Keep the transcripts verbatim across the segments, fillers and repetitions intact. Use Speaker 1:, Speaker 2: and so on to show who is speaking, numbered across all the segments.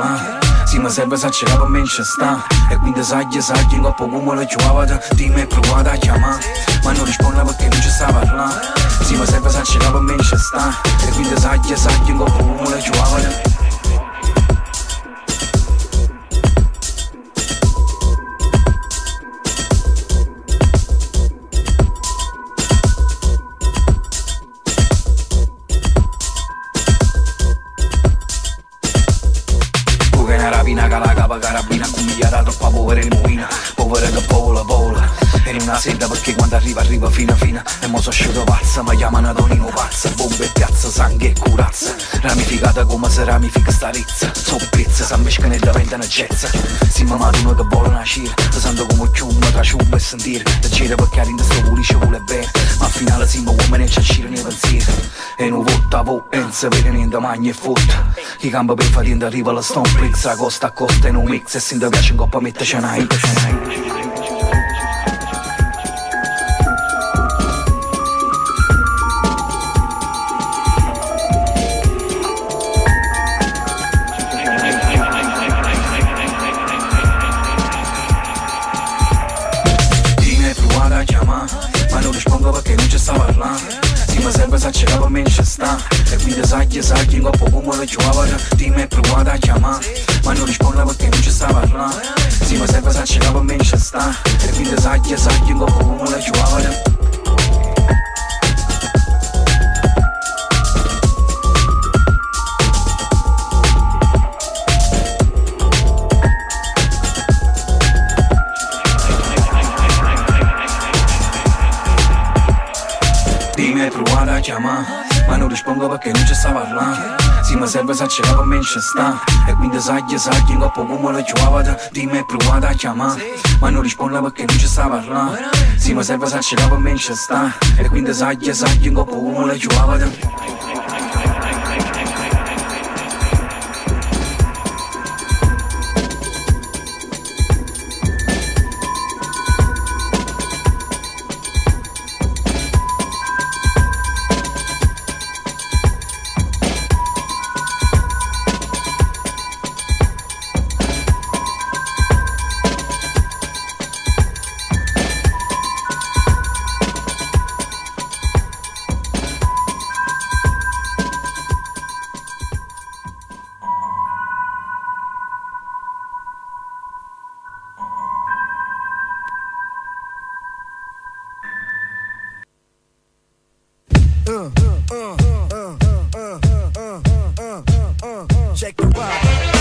Speaker 1: parlare. Sì, ma serve se c'era per me ci sta. E quindi sai, sai, in coppa come la giovata. Dimmi e provate a chiamare, ma non risponde perché non ci sta parlando. Sì, ma serve se c'era per me ci sta. E quindi sai, sai, in coppa come la giovata. Carabina, cala capa, carabina, cumigliata troppa povera in movina. Povera che vola, vola. E in una sera perché quando arriva, arriva fino a fino. E mo so asciuto pazza, ma chiamano Tonino pazza. Bombe e piazza, sangue e curazza. Ramificata come se ramifica sta rizza. So pezza, sa mescano e diventano jazza. Si mamma uno che vuole nascere. Ti sento come ciumma, tra ciumma e sentire. Te gira perché in sto pulisce vuole bene. Ma al finale siamo uomini e ci uscire nei pensieri. E non vota, vo, e non si vede niente magna e fotta. Chi campa per fatente arriva la Stoneplix. A costa a costa in un mix. E se ti piace in coppa metteci una hit. Ma non rispondo perché non ci sta parlando. Sì, ma serve se c'era per me ci sta. E quindi sai, sai, in coppa come la giovata. Dimmi e provate a chiamare, ma non rispondo perché non ci sta parlando. Sì, ma serve se c'era per me ci sta. E quindi sai, sai, in coppa come la giovata. Dimmi e provate a chiamare, ma non rispondo perché non ci sta parlando. Sì, ma serve se c'era per me ci sta. E quindi sai, sai, in coppa come la giovata. Dimmi e provate a chiamare, ma non rispondo perché non ci sta parlando. Sì, ma serve se c'era per me ci sta. E quindi sai, sai, in coppa come la giovata. Check the vibe.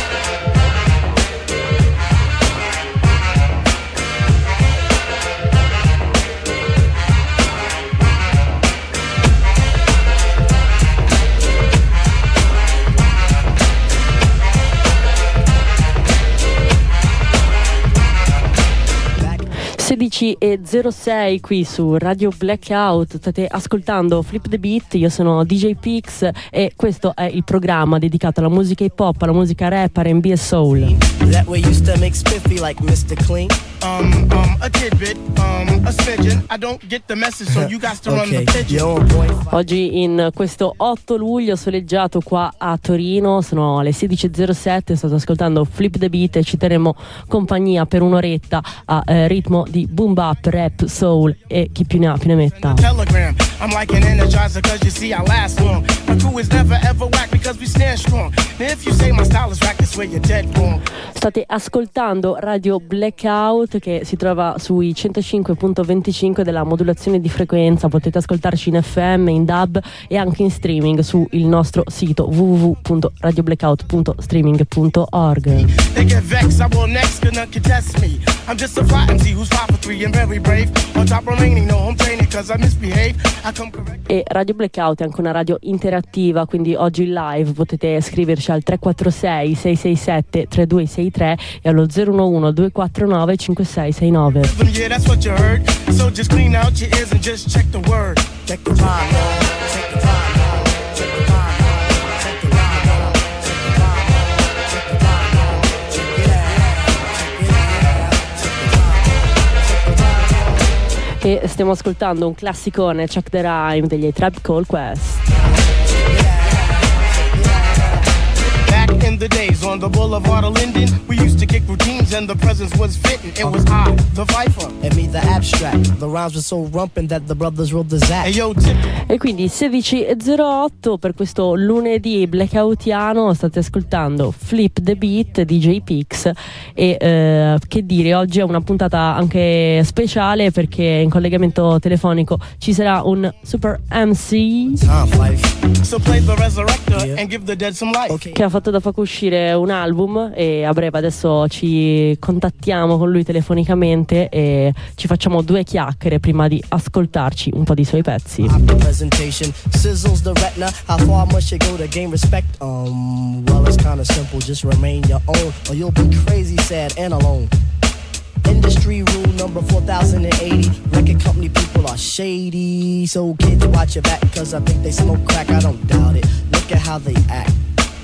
Speaker 2: sedici e zero sei qui su Radio Blackout, state ascoltando Flip the Beat, io sono D J Pix e questo è il programma dedicato alla musica hip hop, alla musica rap, R and B e soul.
Speaker 3: That way you still make spiffy like mister Clean. Um, um, a tidbit, um, a smidgen. I don't get the message, so you got to okay. Run the pigeon.
Speaker 2: Oggi in questo otto luglio soleggiato qua a Torino, sono alle sedici e zero sette, state ascoltando Flip the Beat e ci terremo compagnia per un'oretta a eh, ritmo di boom bap, rap, soul e chi più ne ha più ne metta. I'm like an energizer cause you see I last long. My crew is never ever whack because we stand strong. Now if you say my style is whack, that's where you're dead wrong. State ascoltando Radio Blackout che si trova sui centocinque virgola venticinque della modulazione di frequenza. Potete ascoltarci in F M, in D A B e anche in streaming sul nostro sito w w w punto radio blackout punto streaming punto org. They get vexed, I will next, gonna contest me. I'm just a fly M C who's five for three and very brave. On top remaining, no home training cause I misbehave. I come correct. E Radio Blackout è anche una radio interattiva, quindi oggi in live potete scriverci al tre quattro sei sei sei sette tre due sei tre e allo zero uno uno due quattro nove cinque sei sei nove. Yeah, that's what you heard. So just clean out your ears and just check the word. Check the time, check the time. E stiamo ascoltando un classicone, Chuck the Rhyme degli Tribe Called Quest.
Speaker 3: Back in the days on the boulevard of Linden. We used to kick routines and the presence was fitting. It was I, the Viper, and me, the Abstract. The rhymes were so rumpin' that the brothers wrote the Zach. Hey, yo,
Speaker 2: e quindi sedici e zero otto per questo lunedì blackoutiano state ascoltando Flip the Beat di J Pix e eh, che dire, oggi è una puntata anche speciale perché in collegamento telefonico ci sarà un super M C che ha fatto da poco uscire un album e a breve adesso ci contattiamo con lui telefonicamente e ci facciamo due chiacchiere prima di ascoltarci un po' di suoi pezzi.
Speaker 3: Sizzles the retina, how far must you go to gain respect? Um, well, it's kinda simple, just remain your own, or you'll be crazy, sad, and alone. Industry rule number four thousand eighty, record company people are shady, so kids watch your back, cause I think they smoke crack, I don't doubt it, look at how they act.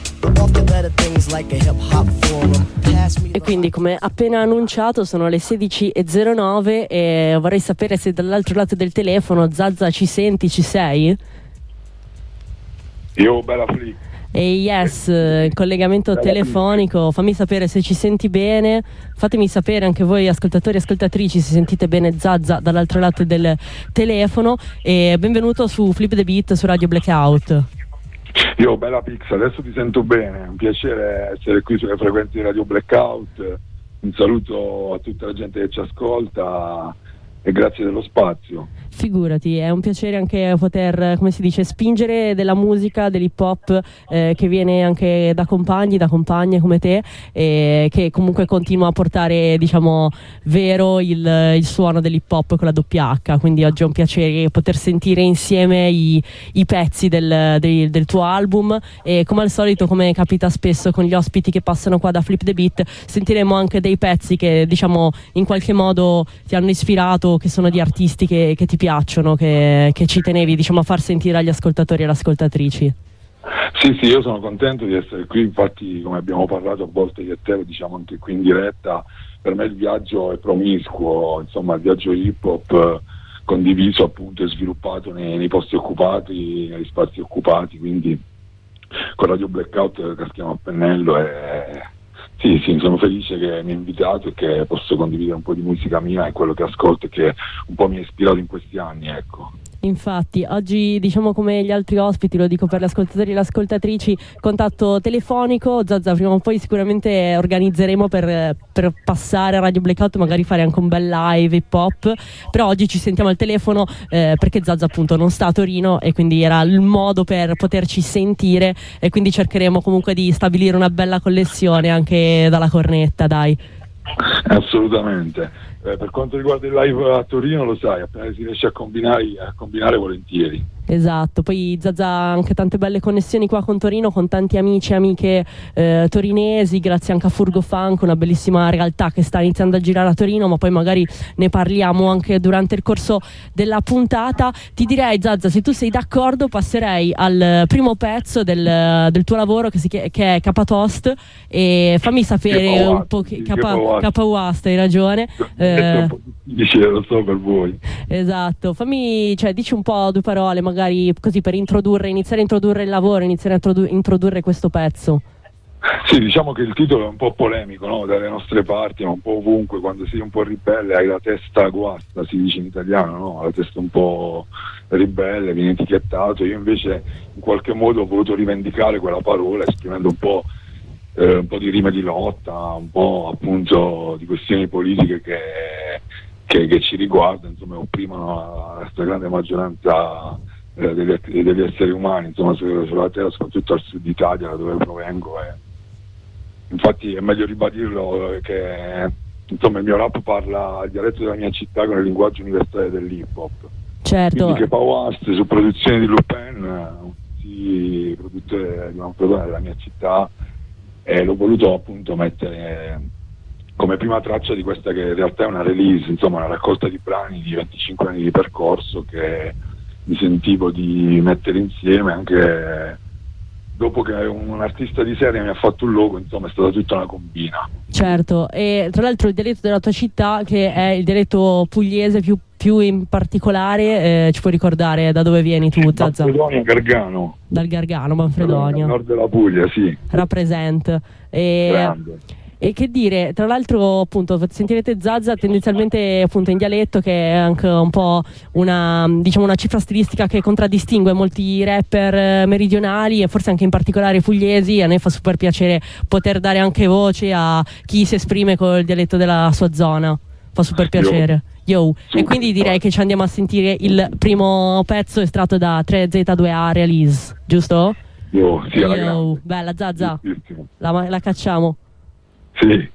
Speaker 2: E quindi come appena annunciato sono le sedici e zero nove e vorrei sapere se dall'altro lato del telefono Zazza ci senti, ci sei?
Speaker 4: Io bella flick.
Speaker 2: E yes, in collegamento bella telefonico, flick. Fammi sapere se ci senti bene, fatemi sapere anche voi ascoltatori e ascoltatrici se sentite bene Zazza dall'altro lato del telefono e benvenuto su Flip the Beat su Radio Blackout.
Speaker 4: Io bella Pix, adesso ti sento bene, è un piacere essere qui sulle frequenze di Radio Blackout, un saluto a tutta la gente che ci ascolta e grazie dello spazio.
Speaker 2: Figurati, è un piacere anche poter, come si dice, spingere della musica, dell'hip hop eh, che viene anche da compagni, da compagne come te e che comunque continua a portare, diciamo, vero il, il suono dell'hip hop con la doppia H, quindi oggi è un piacere poter sentire insieme i, i pezzi del, del, del tuo album e come al solito, come capita spesso con gli ospiti che passano qua da Flip the Beat, sentiremo anche dei pezzi che, diciamo, in qualche modo ti hanno ispirato, che sono di artisti che, che ti piacciono. piacciono che, che ci tenevi, diciamo, a far sentire agli ascoltatori e alle ascoltatrici.
Speaker 4: Sì, sì, io sono contento di essere qui, infatti come abbiamo parlato a volte io e te, lo diciamo anche qui in diretta, per me il viaggio è promiscuo, insomma il viaggio hip hop condiviso appunto e sviluppato nei, nei posti occupati, negli spazi occupati, quindi con Radio Blackout caschiamo a pennello e sì, sì, sono felice che mi hai invitato e che posso condividere un po' di musica mia e quello che ascolto e che un po' mi ha ispirato in questi anni, ecco.
Speaker 2: Infatti, oggi, diciamo, come gli altri ospiti, lo dico per gli ascoltatori e le ascoltatrici, contatto telefonico. Zazza, prima o poi sicuramente organizzeremo per, per passare a Radio Blackout, magari fare anche un bel live hip hop, però oggi ci sentiamo al telefono eh, perché Zazza appunto non sta a Torino e quindi era il modo per poterci sentire e quindi cercheremo comunque di stabilire una bella connessione anche dalla cornetta, dai.
Speaker 4: Assolutamente. Eh, per quanto riguarda il live a Torino, lo sai, appena si riesce a combinare, a combinare volentieri.
Speaker 2: Esatto, poi Zazza ha anche tante belle connessioni qua con Torino, con tanti amici e amiche eh, torinesi, grazie anche a Furgo Funk, una bellissima realtà che sta iniziando a girare a Torino, ma poi magari ne parliamo anche durante il corso della puntata. Ti direi, Zazza, se tu sei d'accordo passerei al primo pezzo del, del tuo lavoro che, si, che è Capatoast e fammi sapere un po' che Capawast, hai ragione.
Speaker 4: Eh, è un po' difficile, lo so, per voi.
Speaker 2: Esatto, fammi, cioè, dici un po' due parole magari così per introdurre, iniziare a introdurre il lavoro, iniziare a introdu- introdurre questo pezzo.
Speaker 4: Sì, diciamo che il titolo è un po' polemico, no? Dalle nostre parti, ma un po' ovunque, quando sei un po' ribelle hai la testa guasta, si dice in italiano, no? La testa un po' ribelle, viene etichettato. Io invece in qualche modo ho voluto rivendicare quella parola esprimendo un po' eh, un po' di rime di lotta, un po' appunto di questioni politiche che, che, che ci riguardano, insomma opprimono la stragrande maggioranza eh, degli, degli esseri umani, insomma sulla terra, soprattutto al sud Italia, da dove provengo. E infatti è meglio ribadirlo che insomma il mio rap parla al dialetto della mia città con il linguaggio universale dell'hip hop.
Speaker 2: Certo.
Speaker 4: Quindi che Pawast su produzione di Lupin, sì, produttore di un produttore della mia città, e l'ho voluto appunto mettere come prima traccia di questa che in realtà è una release, insomma una raccolta di brani di venticinque anni di percorso che mi sentivo di mettere insieme anche dopo che un artista di serie mi ha fatto un logo, insomma è stata tutta una combina.
Speaker 2: Certo, e tra l'altro il dialetto della tua città, che è il dialetto pugliese più più in particolare eh, ci puoi ricordare da dove vieni tu, Zazza?
Speaker 4: Manfredonia, Gargano.
Speaker 2: Dal Gargano, Manfredonia.
Speaker 4: Nord della Puglia, sì.
Speaker 2: Rappresent. E,
Speaker 4: Grande.
Speaker 2: e che dire, tra l'altro appunto sentirete Zazza tendenzialmente appunto in dialetto, che è anche un po' una, diciamo, una cifra stilistica che contraddistingue molti rapper meridionali e forse anche in particolare pugliesi. A noi fa super piacere poter dare anche voce a chi si esprime col dialetto della sua zona, fa super piacere. Yo. E quindi direi che ci andiamo a sentire il primo pezzo estratto da tre Z due A Release, giusto?
Speaker 4: Yo, sì, alla
Speaker 2: Yo.
Speaker 4: grande.
Speaker 2: Bella Zazza,
Speaker 4: Giustissimo.
Speaker 2: la, la cacciamo.
Speaker 4: Sì.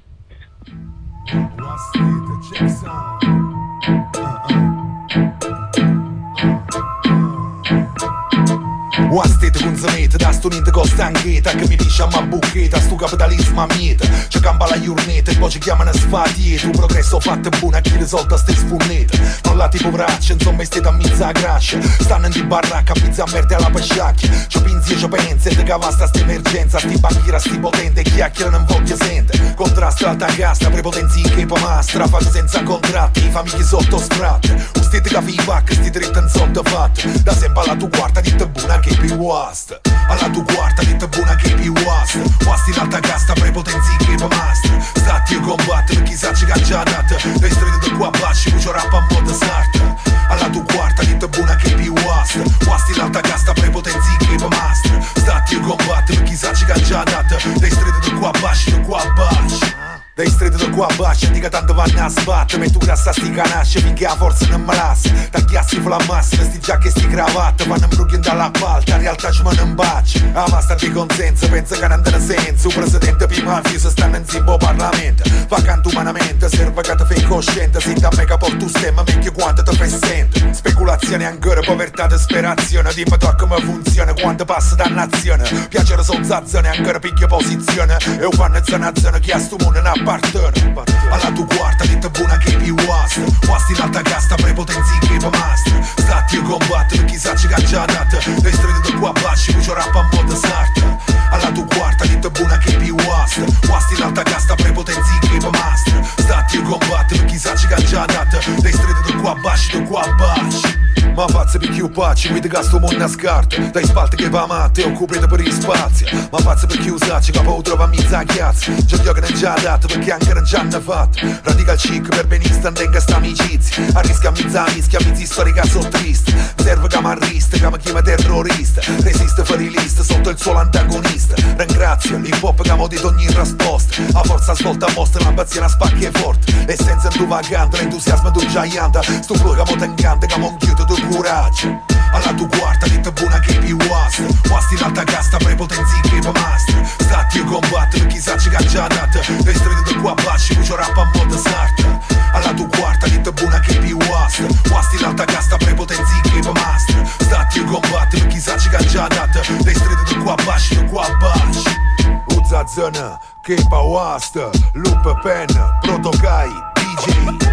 Speaker 5: One state consumete, da sto niente costa ancheta, che mi dice a ma buccheta, sto capitalismo a miete, ci camba la giornata e poi ci chiamano sfatiete, un progresso fatto buono a chi risolta ste sfunnete, non la tipo braccia, insomma state a mezza grascia, stanno in di baracca, pizza a merda alla pasciacchia, ci pensi e ci pensi, e te cavasta sta emergenza, sti banchiera, sti potente, chiacchiera non voglio sente, contrasto alta casta, prepotenzi che pa mastra, fate senza contratti, famiglie sotto sfratte, un state che vi pacca, sti dritti in sotto fatte, da sempre alla tua quarta di te buona che più wast, alla tua quarta di te buona che più wast, wast in alta casta, prepotenzi che pa mastra, stati io combattere per chi sa ci caccia date, dai stretti da qua basci, cucio rappa a moda sarta, alla tua quarta di te buona che più wast, wast in alta casta, prepotenzi che pa mastra, stati io combattere per chi sa ci caccia date, dai stretti da qua basci, da qua basci. Dai stretti da qua a bacia, dica tanto vanno a sbattere, metto grassa sti canasce finché la forza non me lascia, tagliassi flammassi, sti giacche e sti cravatte, vanno a dalla palta, in realtà ci vanno in bacia, a master di consenso, pensa che non te ne senso, un presidente più mafioso stanno in zimbo parlamento, vacante umanamente, serve che te fai cosciente, se da me che porto stemma, meglio quanto te fai sente, speculazione ancora, povertà, disperazione, dimmi tu come funziona, quanto passa dannazione, piacere sozzazione, ancora picchia posizione, e un fan e nazione, chi ha sto mondo ne appartiene, alla tua quarta di te buona che più wast, wast in alta casta, prepotenzi che pa mastra, stati io combattere, chi sa ci caccia date, dai stretti da qua basci, cucio rappa a moda sarta, alla tua quarta di te buona che più wast, wast in alta casta, prepotenzi che pa mastra, stati io combattere, chi sa ci caccia date, dai stretti da qua basci, da qua basci. Ma pazze per chi pace, guida che sto mondo a scarta, dai spalte che va matte, occupate per gli spazi, ma pazze per chi usacci, che poi trova mezza chiazza, c'è gli occhi non già dato, perché anche non ci hanno fatto, radical chic per benista, non tenga sta amicizia, a rischio a mezza mischia, mezzi storica so triste, serve che m'arrista, che mi chiama terrorista, resiste fuori lista, sotto il suolo antagonista, ringrazio l'hip hop che mi dito ogni risposta, a forza svolta mostra, l'ambizione a spacchi e forte, l'essenza in tu vagante, l'entusiasmo tu giaianta, sto flow che mi t'encanta, che mi inchiuto tu coraggio, alla tua quarta di te buona che più wast, wast in alta casta, prepotenzi che pa mastra, stati io combattere, chi sa ci caccia date, dai stretti da qua basci, cucio rappa a moda sarta, alla tua quarta di te buona che più wast, wast in alta casta, prepotenzi che pa mastra, stati io combattere, chi sa ci caccia date, dai stretti da qua basci, da qua basci. Uzza zona, che pa wast, loop pen, protokai, D J.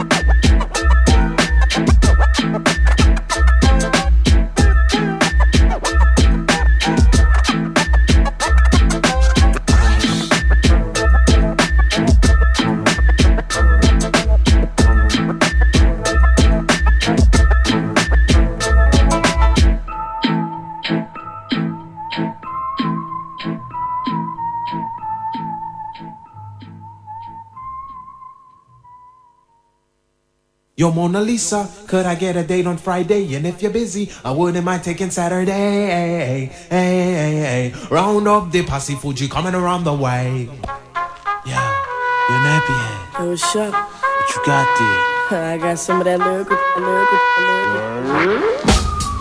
Speaker 6: Yo, Mona Lisa, could I get a date on Friday? And if you're busy, I wouldn't mind taking Saturday. Hey, hey, hey. Round up the posse Fuji coming around the way. Yeah, you're nappy head.
Speaker 7: Hey, what's up?
Speaker 6: What you got there?
Speaker 7: I got some of that lyrical, lyrical, lyrical.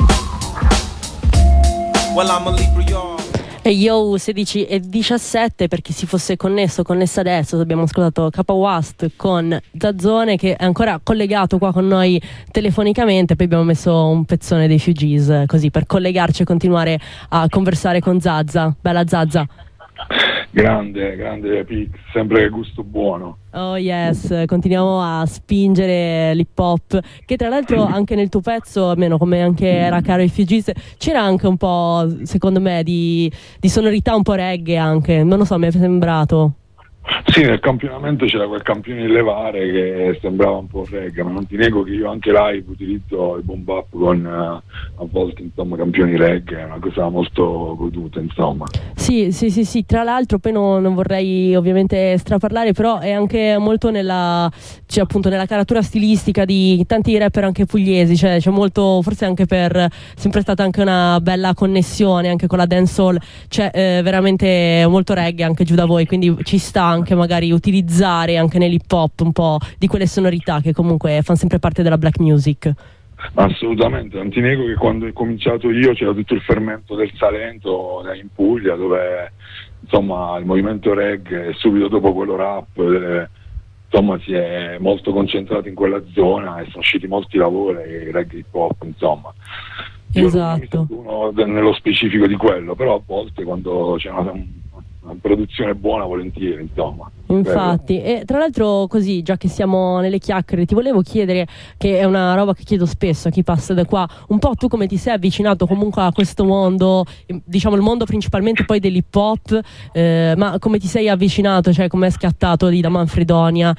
Speaker 6: Well, I'm a Libra, y'all.
Speaker 2: E yo, sedici e diciassette, per chi si fosse connesso, connessa adesso, abbiamo ascoltato K Wast con Zazzone, che è ancora collegato qua con noi telefonicamente, poi abbiamo messo un pezzone dei Fugees così per collegarci e continuare a conversare con Zazza. Bella Zazza.
Speaker 4: Grande, grande Pix, sempre gusto buono.
Speaker 2: Oh yes, continuiamo a spingere l'hip hop, che tra l'altro anche nel tuo pezzo, almeno come anche era caro ai Fugees, c'era anche un po', secondo me, di, di sonorità un po' reggae anche, non lo so, mi è sembrato.
Speaker 4: Sì, nel campionamento c'era quel campione in levare che sembrava un po' reggae, ma non ti nego che io anche live utilizzo il boom bap con uh, a volte insomma campioni reggae, è una cosa molto goduta insomma.
Speaker 2: Sì, sì, sì, sì, tra l'altro poi no, non vorrei ovviamente straparlare, però è anche molto nella, cioè appunto nella caratura stilistica di tanti rapper anche pugliesi, cioè c'è molto, forse anche per, sempre stata anche una bella connessione anche con la dancehall, c'è eh, veramente molto reggae anche giù da voi, quindi ci sta anche magari utilizzare anche nell'hip hop un po' di quelle sonorità che comunque fanno sempre parte della black music.
Speaker 4: Assolutamente, non ti nego che quando ho cominciato io c'era tutto il fermento del Salento in Puglia, dove insomma il movimento reggae subito dopo quello rap delle, insomma si è molto concentrato in quella zona e sono usciti molti lavori reggae hip hop insomma. Io
Speaker 2: esatto.
Speaker 4: non mi sento uno nello specifico di quello, però a volte quando c'è una, una produzione buona volentieri insomma.
Speaker 2: Infatti, e tra l'altro così, già che siamo nelle chiacchiere, ti volevo chiedere, che è una roba che chiedo spesso a chi passa da qua, un po' tu come ti sei avvicinato comunque a questo mondo, diciamo il mondo principalmente poi dell'hip hop, eh, ma come ti sei avvicinato, cioè come è scattato lì da Manfredonia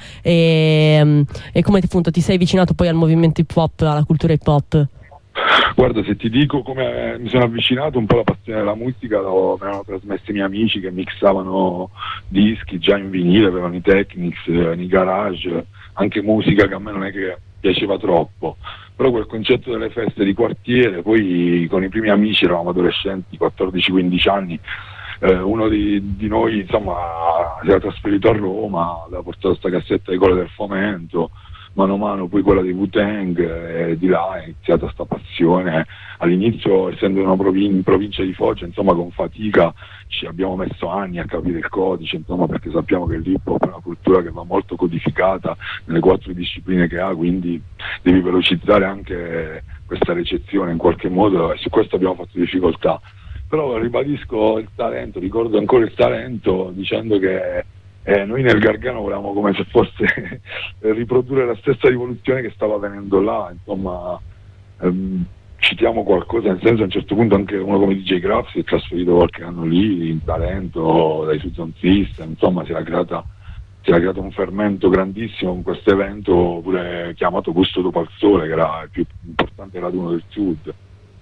Speaker 2: e, e come appunto ti sei avvicinato poi al movimento hip hop, alla cultura hip hop?
Speaker 4: Guarda, se ti dico come mi sono avvicinato, un po' la passione della musica lo, me l'hanno trasmesso i miei amici che mixavano dischi già in vinile, avevano i Technics, eh, i garage, anche musica che a me non è che piaceva troppo, però quel concetto delle feste di quartiere, poi con i primi amici eravamo adolescenti, quattordici quindici anni, eh, uno di, di noi insomma si era trasferito a Roma, aveva portato sta cassetta di Cole del Fomento, mano a mano poi quella di Wu-Tang, e di là è iniziata sta passione. All'inizio, essendo una provin- in provincia di Foggia, insomma con fatica ci abbiamo messo anni a capire il codice, insomma, perché sappiamo che l'hip hop è una cultura che va molto codificata nelle quattro discipline che ha, quindi devi velocizzare anche questa ricezione in qualche modo, e su questo abbiamo fatto difficoltà. Però ribadisco il talento, ricordo ancora il talento dicendo che Eh, noi nel Gargano volevamo come se fosse riprodurre la stessa rivoluzione che stava avvenendo là, insomma ehm, citiamo qualcosa, nel senso a un certo punto anche uno come D J Graf si è trasferito qualche anno lì in talento dai Susan System, insomma si era creata si era creato un fermento grandissimo con questo evento pure chiamato Gusto dopo al Sole, che era il più importante raduno del sud.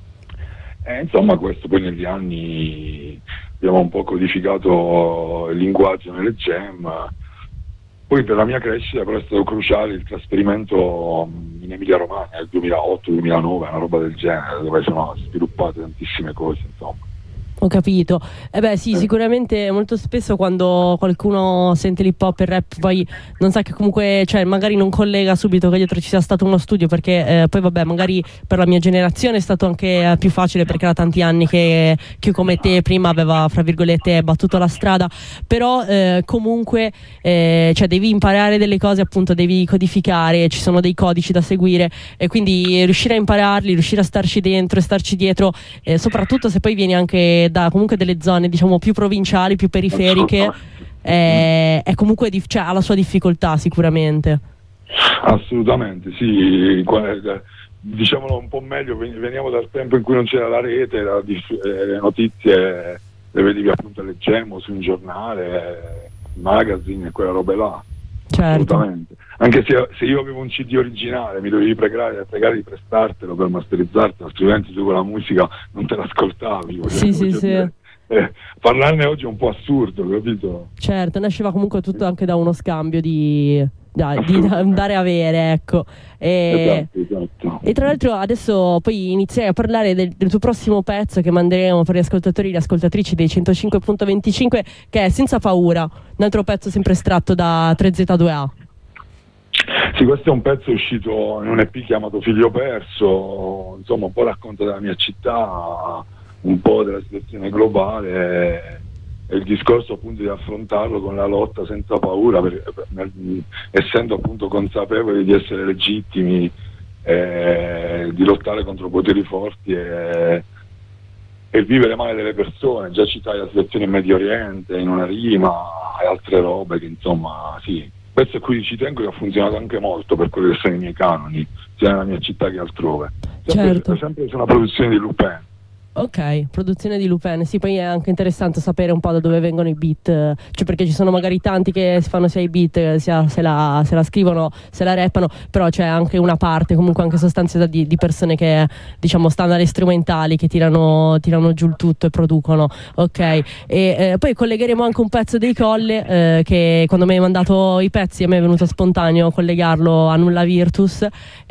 Speaker 4: E insomma questo poi negli anni abbiamo un po' codificato il linguaggio nelle jam. Poi per la mia crescita però è stato cruciale il trasferimento in Emilia Romagna nel duemilaotto duemilanove, una roba del genere, dove sono sviluppate tantissime cose insomma.
Speaker 2: Ho capito. Eh beh sì, sicuramente molto spesso quando qualcuno sente l'hip hop e il rap poi non sa che comunque, cioè magari non collega subito che dietro ci sia stato uno studio, perché eh, poi vabbè magari per la mia generazione è stato anche eh, più facile, perché era tanti anni che, che come te prima aveva fra virgolette battuto la strada, però eh, comunque eh, cioè devi imparare delle cose, appunto devi codificare, ci sono dei codici da seguire e quindi riuscire a impararli, riuscire a starci dentro e starci dietro, eh, soprattutto se poi vieni anche da comunque delle zone diciamo più provinciali, più periferiche, è, è comunque dif- cioè, ha la sua difficoltà sicuramente.
Speaker 4: Assolutamente sì, diciamolo un po' meglio, veniamo dal tempo in cui non c'era la rete, la dif- le notizie le vedevi appunto, leggemmo su un giornale, magazine e quella roba là.
Speaker 2: Certo.
Speaker 4: Assolutamente. Anche se, se io avevo un C D originale mi dovevi pregare, pregare di prestartelo per masterizzartelo, altrimenti tu con la musica non te l'ascoltavi.
Speaker 2: Sì, sì, sì.
Speaker 4: Eh, parlarne oggi è un po' assurdo, capito?
Speaker 2: Certo, nasceva comunque tutto anche da uno scambio di, da, di dare e avere, ecco. E,
Speaker 4: esatto, esatto.
Speaker 2: E tra l'altro adesso poi inizierai a parlare del, del tuo prossimo pezzo che manderemo per gli ascoltatori e le ascoltatrici dei centocinque punto venticinque, che è Senza Paura, un altro pezzo sempre estratto da tre Z due A.
Speaker 4: Sì, questo è un pezzo uscito in un E P chiamato Figlio Perso, insomma un po' racconta della mia città, un po' della situazione globale e il discorso appunto di affrontarlo con la lotta senza paura, per, per, nel, essendo appunto consapevoli di essere legittimi, eh, di lottare contro poteri forti e, e vivere male delle persone. Già citai la situazione in Medio Oriente in una rima e altre robe che insomma sì, questo a cui ci tengo, che ha funzionato anche molto per quelli che sono i miei canoni sia nella mia città che altrove, sempre,
Speaker 2: certo.
Speaker 4: sempre su una produzione di Lupin.
Speaker 2: Ok, produzione di Lupin. Sì, poi è anche interessante sapere un po' da dove vengono i beat, cioè perché ci sono magari tanti che si fanno sia i beat, sia se la, se la scrivono, se la rappano, però c'è anche una parte comunque anche sostanziosa di, di persone che diciamo stanno alle strumentali, che tirano, tirano giù il tutto e producono. Ok, e eh, poi collegheremo anche un pezzo dei Colle eh, che quando mi hai mandato i pezzi a me è venuto spontaneo collegarlo a Nulla Virtus,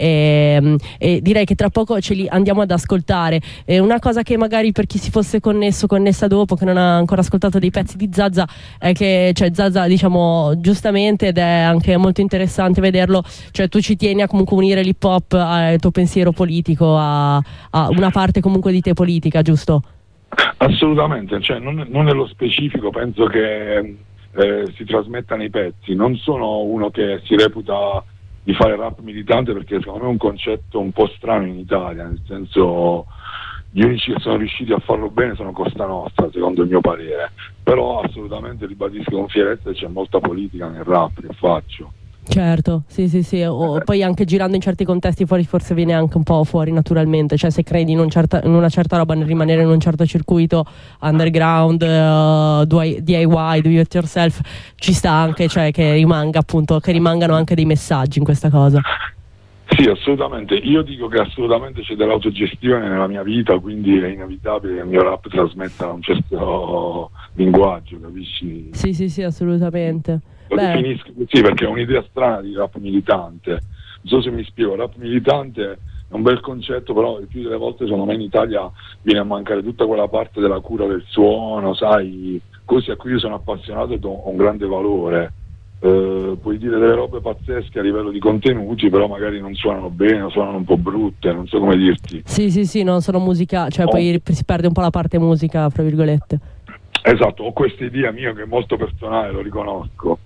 Speaker 2: e, e direi che tra poco ce li andiamo ad ascoltare. E una cosa che magari per chi si fosse connesso, connessa dopo, che non ha ancora ascoltato dei pezzi di Zaza, è che cioè, Zaza, diciamo giustamente, ed è anche molto interessante vederlo, cioè tu ci tieni a comunque unire l'hip hop al tuo pensiero politico, a, a una parte comunque di te politica, giusto?
Speaker 4: Assolutamente, cioè non, non nello specifico, penso che eh, si trasmetta nei pezzi. Non sono uno che si reputa di fare rap militante, perché secondo me è un concetto un po' strano in Italia, nel senso gli unici che sono riusciti a farlo bene sono Costa Nostra, secondo il mio parere, però assolutamente ribadisco con fierezza che c'è molta politica nel rap che faccio.
Speaker 2: Certo, sì sì sì, o, poi anche girando in certi contesti fuori forse viene anche un po' fuori naturalmente, cioè se credi in, un certa, in una certa roba, nel rimanere in un certo circuito underground, uh, D I Y, do it yourself, ci sta anche, cioè che rimanga appunto, che rimangano anche dei messaggi in questa cosa.
Speaker 4: Sì, assolutamente. Io dico che assolutamente c'è dell'autogestione nella mia vita, quindi è inevitabile che il mio rap trasmetta un certo linguaggio, capisci?
Speaker 2: Sì, sì, sì, assolutamente.
Speaker 4: Lo
Speaker 2: Beh.
Speaker 4: definisco così perché è un'idea strana di rap militante. Non so se mi spiego, rap militante è un bel concetto, però il più delle volte secondo me in Italia viene a mancare tutta quella parte della cura del suono, sai, cose a cui io sono appassionato e do un grande valore. Uh, puoi dire delle robe pazzesche a livello di contenuti, però magari non suonano bene o suonano un po' brutte, non so come dirti.
Speaker 2: Sì sì sì, non sono musica, cioè oh. Poi si perde un po' la parte musica, fra virgolette.
Speaker 4: Esatto, ho questa idea mia che è molto personale, lo riconosco.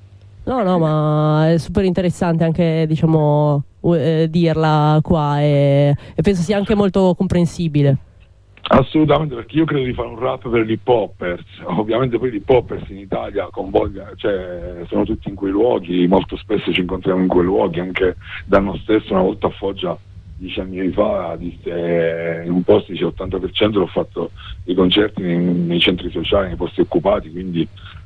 Speaker 2: No no, ma è super interessante anche, diciamo, eh, dirla qua, e, e penso sia anche molto comprensibile.
Speaker 4: Assolutamente, perché io credo di fare un rap per gli hip hoppers. Ovviamente poi gli hip hoppers in Italia convoglia, cioè sono tutti in quei luoghi, molto spesso ci incontriamo in quei luoghi. Anche Danno stesso una volta a Foggia dieci anni fa disse, in un posto dice ottanta per cento l'ho fatto i concerti nei, nei centri sociali, nei posti occupati, quindi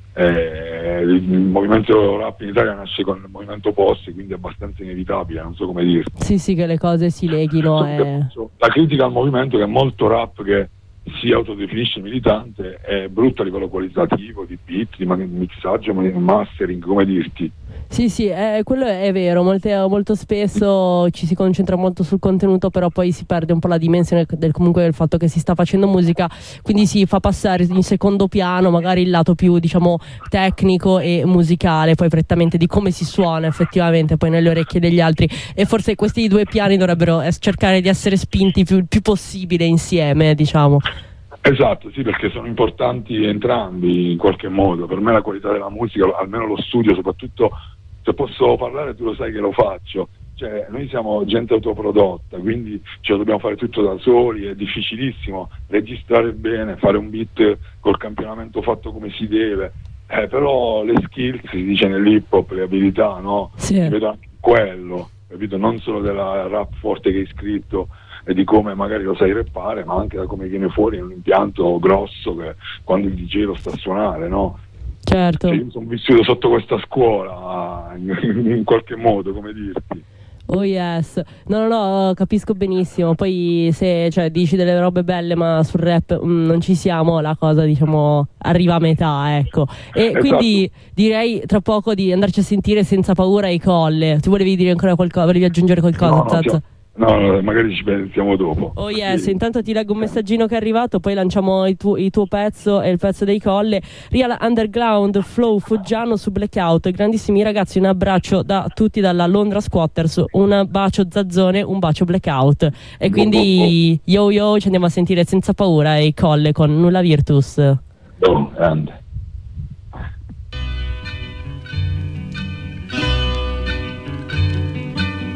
Speaker 4: eh, il movimento rap in Italia nasce con il movimento posti, quindi è abbastanza inevitabile, non so come dirti.
Speaker 2: Sì sì, che le cose si leghino. E...
Speaker 4: La critica al movimento, che è molto rap che si autodefinisce militante, è brutta a livello qualitativo, di beat, di mixaggio, di mastering, come dirti.
Speaker 2: Sì sì, eh, quello è vero, molte, molto spesso ci si concentra molto sul contenuto, però poi si perde un po' la dimensione del, comunque del fatto che si sta facendo musica, quindi si fa passare in secondo piano magari il lato più, diciamo, tecnico e musicale, poi prettamente di come si suona effettivamente poi nelle orecchie degli altri, e forse questi due piani dovrebbero cercare di essere spinti più, il più possibile insieme, diciamo.
Speaker 4: Esatto, sì, perché sono importanti entrambi in qualche modo. Per me la qualità della musica, almeno lo studio, soprattutto se posso parlare, tu lo sai che lo faccio, cioè noi siamo gente autoprodotta, quindi ce lo dobbiamo fare tutto da soli, è difficilissimo registrare bene, fare un beat col campionamento fatto come si deve, eh, però le skills, si dice nell'hip hop, le abilità, no?
Speaker 2: Sì.
Speaker 4: Vedo anche quello, capito? Non solo della rap forte che hai scritto e di come magari lo sai rappare, ma anche da come viene fuori in un impianto grosso che quando il D J lo sta a suonare, no?
Speaker 2: Certo.
Speaker 4: Cioè, io sono vissuto sotto questa scuola in, in qualche modo, come dirti.
Speaker 2: Oh yes, no no no, capisco benissimo. Poi se, cioè, dici delle robe belle ma sul rap mh, non ci siamo, la cosa, diciamo, arriva a metà, ecco. E esatto. Quindi direi tra poco di andarci a sentire Senza Paura i Colle. Tu volevi dire ancora qualcosa, volevi aggiungere qualcosa?
Speaker 4: No, no, cioè, no, no, magari ci pensiamo dopo.
Speaker 2: Oh yes, sì. Intanto ti leggo un messaggino che è arrivato, poi lanciamo il tuo, il tuo pezzo e il pezzo dei Colle. Real Underground, Flow Foggiano su Blackout. Grandissimi ragazzi, un abbraccio da tutti dalla Londra Squatters, un bacio Zazzone, un bacio Blackout. E quindi yo yo, ci andiamo a sentire Senza Paura e i Colle con Nulla Virtus.
Speaker 4: Oh, grande.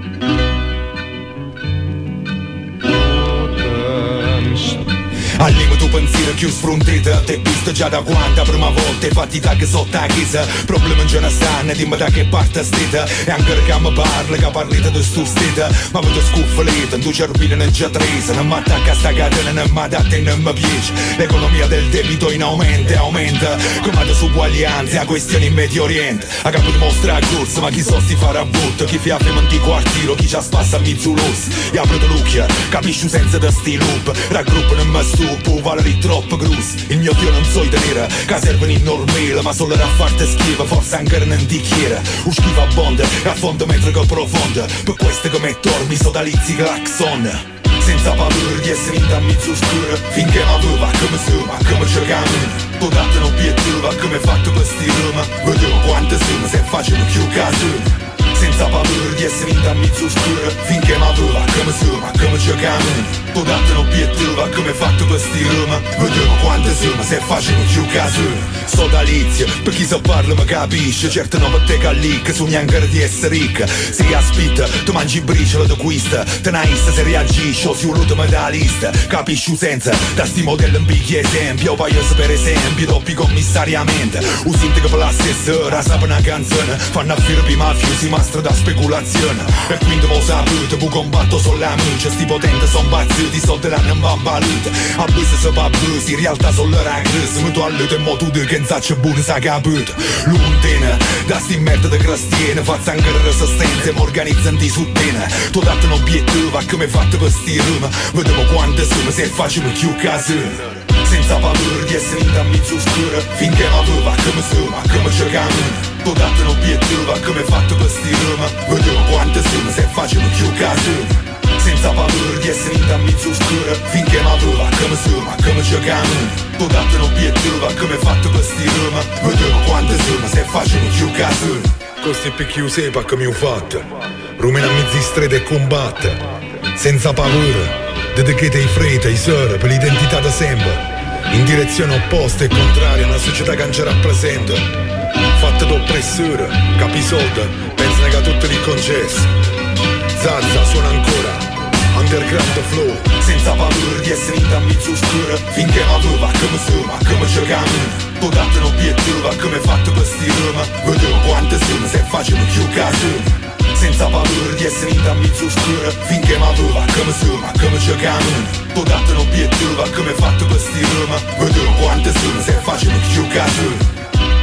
Speaker 5: Al limite tu pensiero faccia più sfruntata. Te visto già da quanta prima volta e fatti tag sotto a chiesa. Problema in ce ne stanno, dimmi da che parte stita. E anche che mi parla, che parlite di stu stita. Ma vedo scuffalita, tu cervino non c'è tresa. Non mi attacca sta catena, non mi adatta e non mi piace. L'economia del debito in aumento, aumenta. Come disuguaglianze a questioni in Medio Oriente. A capo dimostra a corso, ma chi so si farà butto. Chi fi a femmone di quartiere, chi ci spassa a mizzulos. E apro de lucchia, capisci senza da sti loop. Raggruppo non mi stupo, vale troppo grus. Il mio dio non so tenere, che servono in normale. Ma solo a farti schiva, forse anche non ti chiede. Un schifo abbonda, e a fondo mentre che profonda. Per questo che mi dormi, sodalizzi claxon. Senza paura di essere in da mezzo scuro. Finché ma vuoi va come su, ma come ci cammina. Tu date un obiettivo, va come fatto per sti Roma. Vediamo quante sono, se facciamo più caso. Senza paura di essere in da mezzo scuro. Finché ma vuoi va come su, ma come ci cammina. Tu date un obiettivo, va come fatto per sti Roma. Vediamo quante sono, se facciamo più caso. Sodalizio, per chi so parla mi capisce. Certo non per te callicca, sogni anche di essere ricca. Se aspetta, tu mangi briciola da quista. Te naista se reagisci o si l'ultima da lista. Capisci senza, da sti modelli un picchi esempio. Paioso per esempio, doppi commissariamente. Usinti che per la stessa ora sapere una canzone. Fanno affire per i mafiosi, mastro da speculazione. E quindi mo sapete, pu combatto sulla luce. Sti potenti son bazzuti, i soldi l'hanno in bambalute. A business se babbusi, in realtà sono l'ora a crisi. Mi tu all'uto e mo tu di che non saccia buono sa capito. L'untena, da sti merda de crastiene. Faccia anche resistenza, mi organizzano su tena. Tu date un obiettivo, a come fatto per sti Roma. Vediamo quante sono, se facciamo più caso. Senza paura di essere in da mezzo scuro. Finché ma vuoi va come su, ma come ci cammina. Tu date un obiettivo, va come fatto per sti Roma. Vediamo quante sono, se facciamo più caso. Senza paura di essere in da mezzo scuro. Finché ma vuoi va come su, ma come ci cammina. Tu date un obiettivo, va come fatto per sti Roma. Vediamo quante sono, se facciamo più caso. Costi per chi sepa come ho fatto. Rumena a mezzi strette e combatte. Senza paura, dedichete i frate, i sœur, per l'identità da sempre. In direzione opposta e contraria a una società che non ci rappresenta. Fatta d'oppressore, capi soldi, pensano che tutti li concessi. Zazza suona ancora, underground flow. Senza paura di essere in da mezzo scuro. Finché ma vuoi va come su, ma come ci cammina. Tu date un obiettivo, va come fatto per sti Roma. Vediamo quante sono, se facciamo più caso. Senza paura di essere in da mezzo scuro. Finché ma vuoi va come su, ma come ci cammina. Tu date un obiettivo, va come fatto per sti Roma. Vediamo quante sono, se facciamo più caso.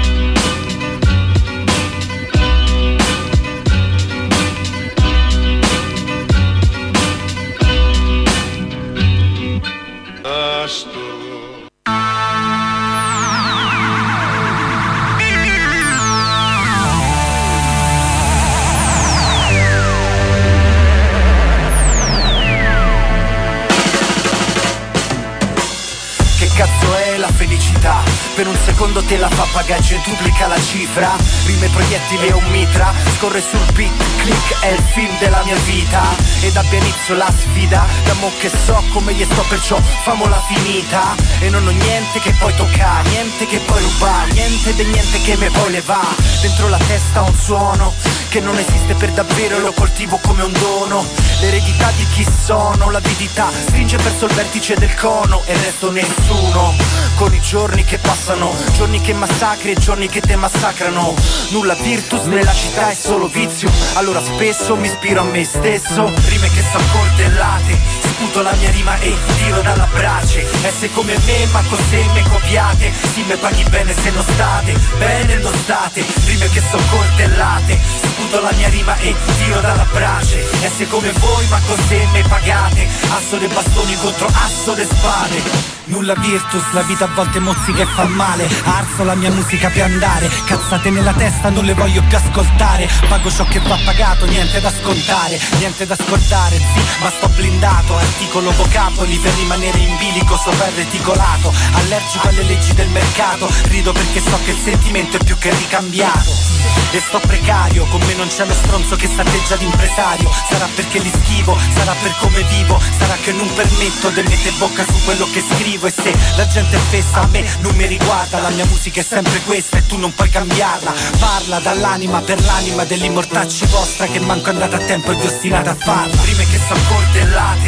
Speaker 8: Per un secondo te la fa pagare, centuplica la cifra. Rime, proiettili e un mitra. Scorre sul beat, click, è il film della mia vita. Ed abbia inizio la sfida. Da mo' che so come gli sto, perciò famola finita. E non ho niente che poi tocca, niente che poi ruba, niente de niente che me poi le va. Dentro la testa ho un suono che non esiste per davvero, lo coltivo come un dono. L'eredità di chi sono, l'avidità stringe verso il vertice del cono. E resto nessuno, con i giorni che passano, giorni che massacri e giorni che te massacrano. Nulla virtus nella città, è solo vizio. Allora spesso mi ispiro a me stesso. Rime che so coltellate, sputo la mia rima e tiro dalla brace. Esse come me, ma con se me copiate. Sì, me paghi bene se non state, bene non state. Rime che so coltellate, sputo la mia rima e tiro dalla brace. Esse come voi, ma con se me pagate. Asso dei bastoni contro asso de spade. Nulla virtus, la vita a volte mozzica e fa male. Arso la mia musica per andare. Cazzate nella testa, non le voglio più ascoltare. Pago ciò che va pagato, niente da scontare, niente da scordare, sì, ma sto blindato. Articolo vocaboli per rimanere in bilico sopra il reticolato. Allergico alle leggi del mercato. Rido perché so che il sentimento è più che ricambiato. E sto precario, con me non c'è lo stronzo che s'atteggia d'impresario. Sarà perché li schivo, sarà per come vivo. Sarà che non permetto di mettere bocca su quello che scrivo. E se la gente è fessa, a me non mi riguarda. La mia musica è sempre questa e tu non puoi cambiarla. Parla dall'anima per l'anima dell'immortacci vostra, che manco andate a tempo e vi ostinate a farla. Rime che son coltellate,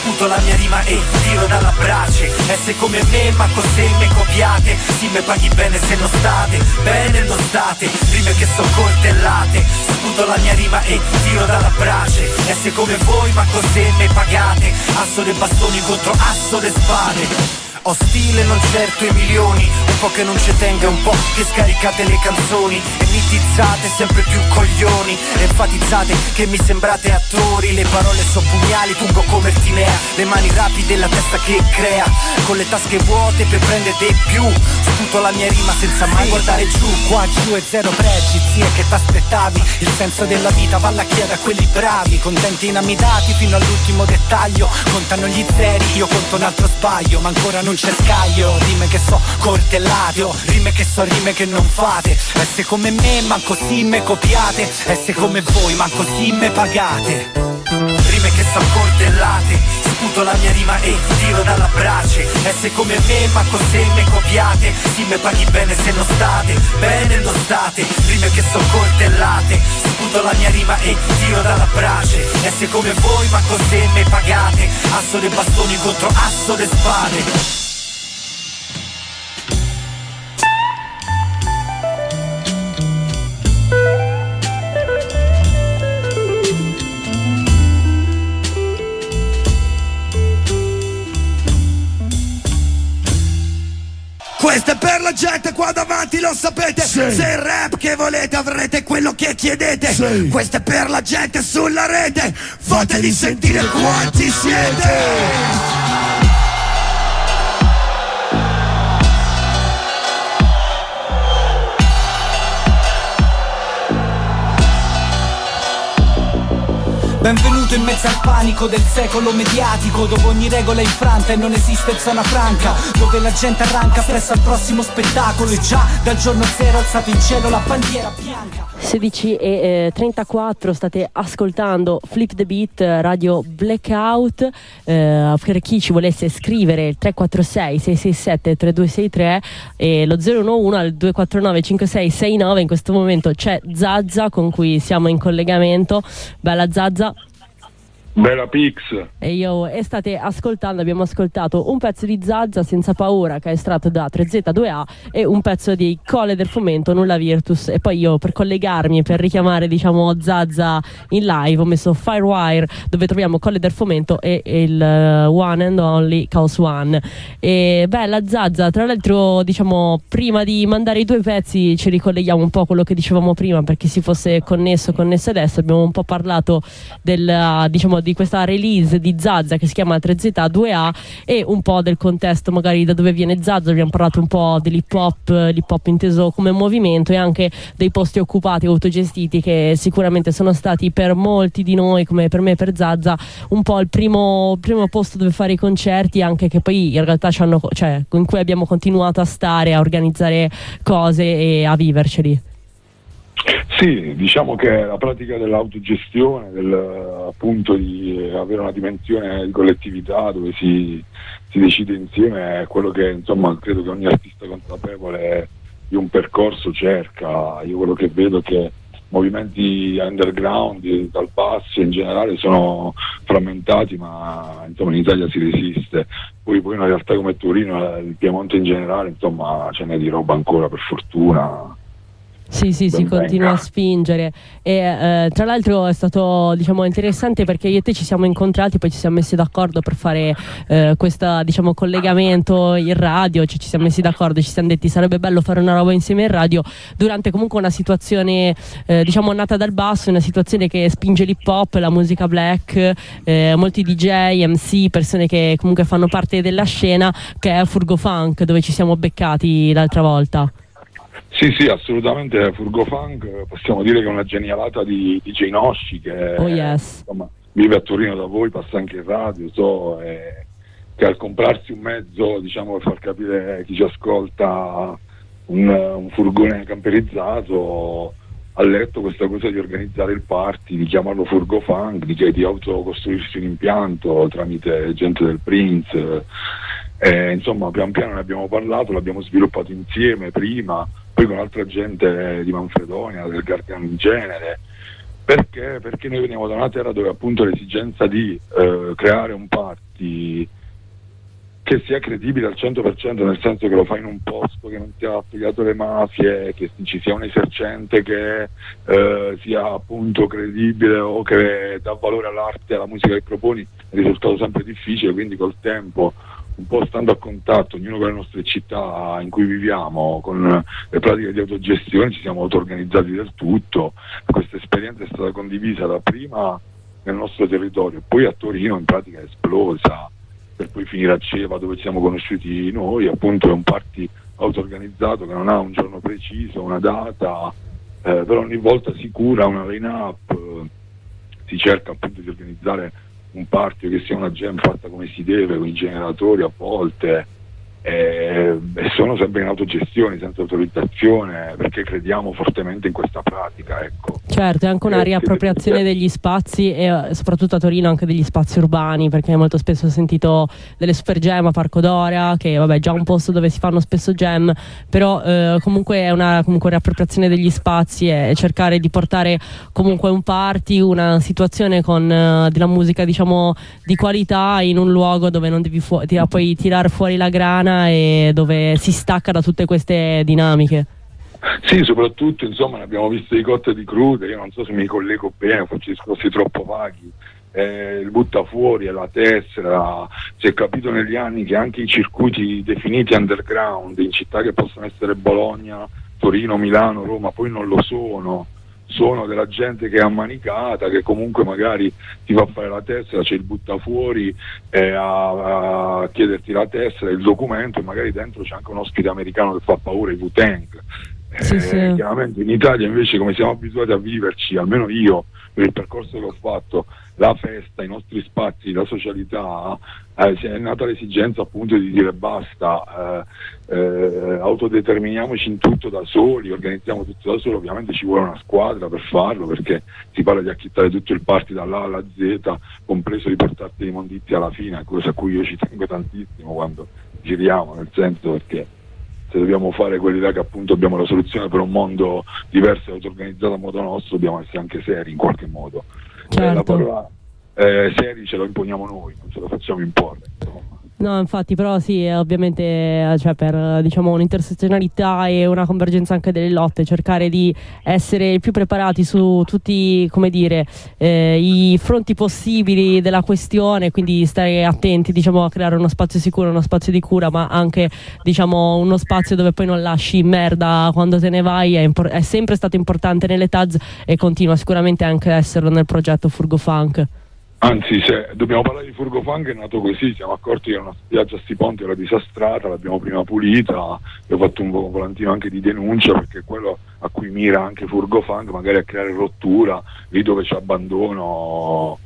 Speaker 8: sputo la mia rima e tiro dalla brace. E se come me, manco se me copiate, sì me paghi bene se non state, bene non state, rime che so coltellate, sputo la mia rima e tiro dalla brace. E se come voi, manco se me pagate, asso dei bastoni contro asso le spade. Ho stile, non certo i milioni, un po' che non ci tenga, un po' che scaricate le canzoni e mitizzate sempre più coglioni, enfatizzate che mi sembrate attori. Le parole so pugnali, pungo come Ertinea, le mani rapide, la testa che crea, con le tasche vuote per prendere di più, sputo la mia rima senza mai guardare giù. Qua giù è zero pregi, zia, che t'aspettavi, il senso della vita va alla chieda a quelli bravi, contenti inamidati fino all'ultimo dettaglio, contano gli zeri, io conto un altro sbaglio, ma ancora non c'è scaglio, rime che so coltellate, oh, rime che so rime che non fate, e se come me manco sì me copiate, e se come voi manco sì me pagate. Rime che so coltellate, sputo la mia rima e tiro dalla brace, e se come me manco se me copiate, sì me paghi bene se non state, bene non state, rime che so coltellate, sputo la mia rima e tiro dalla brace, e se come voi manco se me pagate, asso dei bastoni contro asso le spade.
Speaker 9: Questo è per la gente qua davanti, lo sapete, sì. Se il rap che volete avrete quello che chiedete, sì. Questo è per la gente sulla rete, fateli sentire quanti siete.
Speaker 8: Benvenuto in mezzo al panico del secolo mediatico, dove ogni regola è infranta e non esiste zona franca, dove la gente arranca presso al prossimo spettacolo e già dal giorno zero alzato in cielo la bandiera bianca.
Speaker 2: sedici e trentaquattro, state ascoltando Flip the Beat, Radio Blackout. Eh, per chi ci volesse scrivere il tre quattro sei sei sei sette tre due sei tre e lo zero uno uno al due quattro nove cinque sei sei nove. In questo momento c'è Zazza con cui siamo in collegamento. Bella Zazza.
Speaker 4: Bella Pix.
Speaker 2: E io e state ascoltando, abbiamo ascoltato un pezzo di Zazza, Senza Paura, che è estratto da tre zeta due a, e un pezzo di Colle del Fomento, Nulla Virtus. E poi io, per collegarmi e per richiamare diciamo Zazza in live, ho messo Firewire, dove troviamo Colle del Fomento e il uh, One and Only Chaos One. E bella Zazza, tra l'altro diciamo prima di mandare i due pezzi ci ricolleghiamo un po' a quello che dicevamo prima, per chi si fosse connesso connesso adesso. Abbiamo un po' parlato del uh, diciamo di questa release di Zazza che si chiama tre zeta due a e un po' del contesto magari da dove viene Zazza. Abbiamo parlato un po' dell'hip hop, l'hip hop inteso come movimento, e anche dei posti occupati autogestiti che sicuramente sono stati per molti di noi, come per me e per Zazza, un po' il primo, primo posto dove fare i concerti, anche che poi in realtà ci hanno, cioè, in cui abbiamo continuato a stare, a organizzare cose e a viverceli.
Speaker 4: Sì, diciamo che la pratica dell'autogestione, del, appunto di avere una dimensione di collettività dove si, si decide insieme, è quello che insomma credo che ogni artista consapevole di un percorso cerca. Io quello che vedo è che movimenti underground dal basso in generale sono frammentati, ma insomma in Italia si resiste. Poi, poi una realtà come Torino, il Piemonte in generale, insomma ce n'è di roba ancora, per fortuna.
Speaker 2: Sì, sì, si continua a spingere. E eh, tra l'altro è stato diciamo interessante perché io e te ci siamo incontrati, poi ci siamo messi d'accordo per fare eh, questo diciamo collegamento in radio, cioè ci siamo messi d'accordo, ci siamo detti sarebbe bello fare una roba insieme in radio durante comunque una situazione eh, diciamo nata dal basso, una situazione che spinge l'hip hop, la musica black, eh, molti D J, M C, persone che comunque fanno parte della scena, che è Furgo Funk, dove ci siamo beccati l'altra volta.
Speaker 4: Sì, sì, assolutamente. Furgo Funk possiamo dire che è una genialata di D J Nosci, che
Speaker 2: oh, yes.
Speaker 4: insomma, vive a Torino da voi, passa anche in radio, so, e che al comprarsi un mezzo, diciamo, per far capire chi ci ascolta, un, un furgone camperizzato, ha letto questa cosa di organizzare il party, di chiamarlo Furgo Funk, di, di autocostruirsi un impianto tramite gente del Prince. E, insomma, pian piano ne abbiamo parlato, l'abbiamo sviluppato insieme prima, poi con altra gente di Manfredonia, del Guardian in genere, Perché? Perché noi veniamo da una terra dove appunto l'esigenza di eh, creare un party che sia credibile al cento per cento, nel senso che lo fa in un posto che non sia applicato alle mafie, che ci sia un esercente che eh, sia appunto credibile o che dà valore all'arte e alla musica che proponi, è risultato sempre difficile. Quindi col tempo, un po' stando a contatto, ognuno con le nostre città in cui viviamo, con le pratiche di autogestione, ci siamo auto-organizzati del tutto. Questa esperienza è stata condivisa da prima nel nostro territorio, poi a Torino in pratica è esplosa, per poi finire a Ceva, dove ci siamo conosciuti noi. Appunto è un party auto-organizzato che non ha un giorno preciso, una data, eh, però ogni volta si cura una line-up, eh, si cerca appunto di organizzare un party che sia una jam fatta come si deve, con i generatori a volte, e, e sono sempre in autogestione, senza autorizzazione, perché crediamo fortemente in questa pratica, ecco.
Speaker 2: Certo, è anche una riappropriazione degli spazi e soprattutto a Torino anche degli spazi urbani, perché molto spesso ho sentito delle super jam a Parco Doria, che vabbè è già un posto dove si fanno spesso jam, però eh, comunque è una comunque riappropriazione degli spazi e cercare di portare comunque un party, una situazione con uh, della musica diciamo di qualità in un luogo dove non devi fu- tira, poi tirare fuori la grana e dove si stacca da tutte queste dinamiche.
Speaker 4: Sì, soprattutto insomma ne abbiamo viste di cotte e di crude. Io non so se mi collego bene, faccio discorsi troppo vaghi, eh, il buttafuori e la tessera. Si è capito negli anni che anche i circuiti definiti underground in città che possono essere Bologna, Torino, Milano, Roma poi non lo sono, sono della gente che è ammanicata, che comunque magari ti fa fare la tessera, c'è il buttafuori eh, a, a chiederti la tessera, il documento, e magari dentro c'è anche un ospite americano che fa paura, i Wu-Tang.
Speaker 2: Sì,
Speaker 4: eh,
Speaker 2: sì.
Speaker 4: Chiaramente in Italia invece, come siamo abituati a viverci, almeno io per il percorso che ho fatto, la festa, i nostri spazi, la socialità, eh, è nata l'esigenza appunto di dire basta, eh, eh, autodeterminiamoci in tutto da soli, organizziamo tutto da soli. Ovviamente ci vuole una squadra per farlo, perché si parla di acchittare tutto il party dall'A alla Z, compreso di portarti l'immondizia alla fine, cosa a cui io ci tengo tantissimo quando giriamo, nel senso, perché se dobbiamo fare quell'idea che appunto abbiamo la soluzione per un mondo diverso e auto-organizzato a modo nostro, dobbiamo essere anche seri in qualche modo.
Speaker 2: Certo.
Speaker 4: Eh, la parola eh, seri ce lo imponiamo noi, non ce lo facciamo imporre, insomma.
Speaker 2: No, infatti, però sì, ovviamente, cioè, per diciamo un'intersezionalità e una convergenza anche delle lotte, cercare di essere il più preparati su tutti, come dire, eh, i fronti possibili della questione, quindi stare attenti, diciamo, a creare uno spazio sicuro, uno spazio di cura, ma anche, diciamo, uno spazio dove poi non lasci merda quando te ne vai. È, impor- è sempre stato importante nelle T A Z e continua sicuramente anche a esserlo nel progetto Furgo Funk.
Speaker 4: Anzi, se dobbiamo parlare di Furgo Funk, è nato così. Siamo accorti che una spiaggia a sti ponti era disastrata, l'abbiamo prima pulita, e ho fatto un volantino anche di denuncia, perché quello a cui mira anche Furgo Funk, magari a creare rottura lì dove c'è abbandono,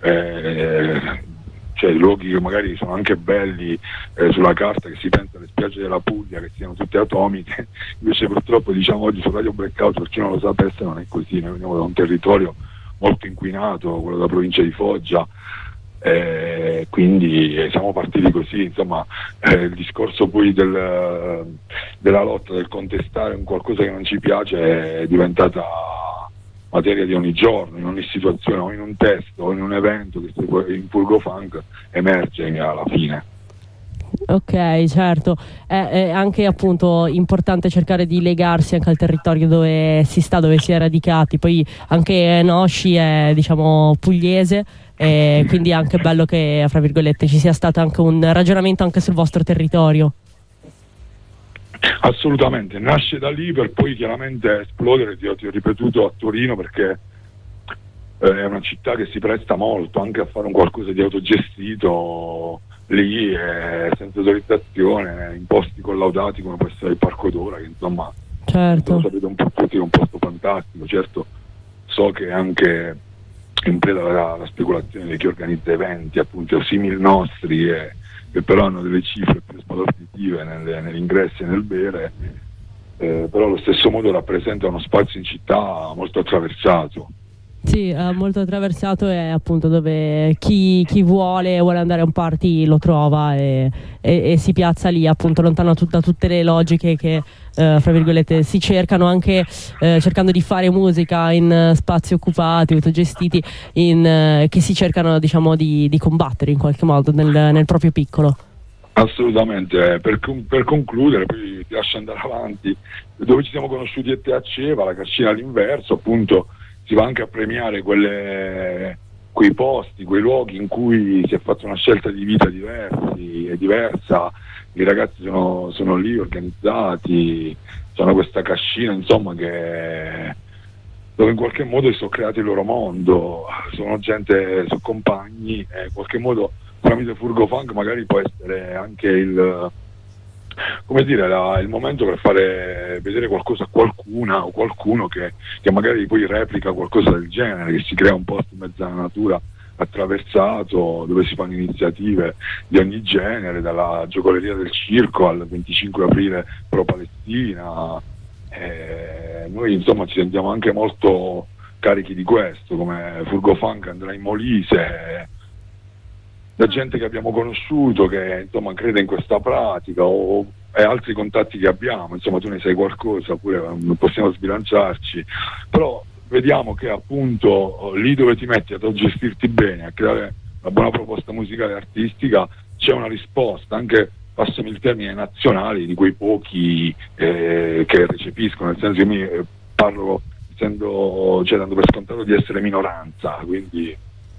Speaker 4: eh, cioè luoghi che magari sono anche belli eh, sulla carta, che si pensa alle spiagge della Puglia che siano tutte atomiche, invece purtroppo, diciamo, oggi su Radio Blackout, per chi non lo sapesse, non è così. Noi veniamo da un territorio molto inquinato, quello della provincia di Foggia, eh, quindi eh, siamo partiti così, insomma. Eh, il discorso poi del, della lotta, del contestare un qualcosa che non ci piace, è diventata materia di ogni giorno, in ogni situazione, o in un testo o in un evento che in Furgo Funk emerge alla fine.
Speaker 2: Ok, certo, è, è anche appunto importante cercare di legarsi anche al territorio dove si sta, dove si è radicati. Poi anche Nosci è, diciamo, pugliese, e quindi è anche bello che, fra virgolette, ci sia stato anche un ragionamento anche sul vostro territorio.
Speaker 4: Assolutamente, nasce da lì per poi chiaramente esplodere, ti ho, ti ho ripetuto, a Torino, perché eh, è una città che si presta molto anche a fare un qualcosa di autogestito lì, eh, senza autorizzazione, in posti collaudati come può essere il Parco Dora, che insomma,
Speaker 2: certo,
Speaker 4: lo sapete un po' tutti, è un posto fantastico. Certo, so che anche in preda alla, alla speculazione di chi organizza eventi appunto simili nostri, e che però hanno delle cifre più sportive nelle, negli ingressi e nel bere, eh, però allo stesso modo rappresenta uno spazio in città molto attraversato.
Speaker 2: Sì, eh, molto attraversato, è appunto dove chi, chi vuole vuole andare a un party lo trova e, e, e si piazza lì, appunto lontano tut- da tutte le logiche che eh, fra virgolette si cercano, anche eh, cercando di fare musica in uh, spazi occupati, autogestiti, in, uh, che si cercano, diciamo, di, di combattere in qualche modo nel, nel proprio piccolo.
Speaker 4: Assolutamente, per, per concludere, poi ti lascio andare avanti, dove ci siamo conosciuti e te a Ceva, la cascina all'inverso, appunto si va anche a premiare quelle, quei posti, quei luoghi in cui si è fatta una scelta di vita diversi, è diversa, i ragazzi sono, sono lì organizzati, sono questa cascina, insomma, che dove in qualche modo si sono creati il loro mondo, sono gente, sono compagni, e in qualche modo tramite Furgo Funk magari può essere anche il, come dire, la, il momento per fare vedere qualcosa a qualcuna o qualcuno che, che magari poi replica qualcosa del genere, che si crea un posto in mezzo alla natura attraversato, dove si fanno iniziative di ogni genere, dalla giocoleria del circo al venticinque aprile pro Palestina. E noi insomma ci sentiamo anche molto carichi di questo, come Furgo Funk andrà in Molise, da gente che abbiamo conosciuto che insomma crede in questa pratica, o e altri contatti che abbiamo, insomma tu ne sai qualcosa, oppure non possiamo sbilanciarci, però vediamo che appunto lì dove ti metti a gestirti bene, a creare una buona proposta musicale e artistica, c'è una risposta, anche, passami il termine, nazionali, di quei pochi eh, che recepiscono, nel senso che mi eh, parlo essendo, cioè dando per scontato di essere minoranza, quindi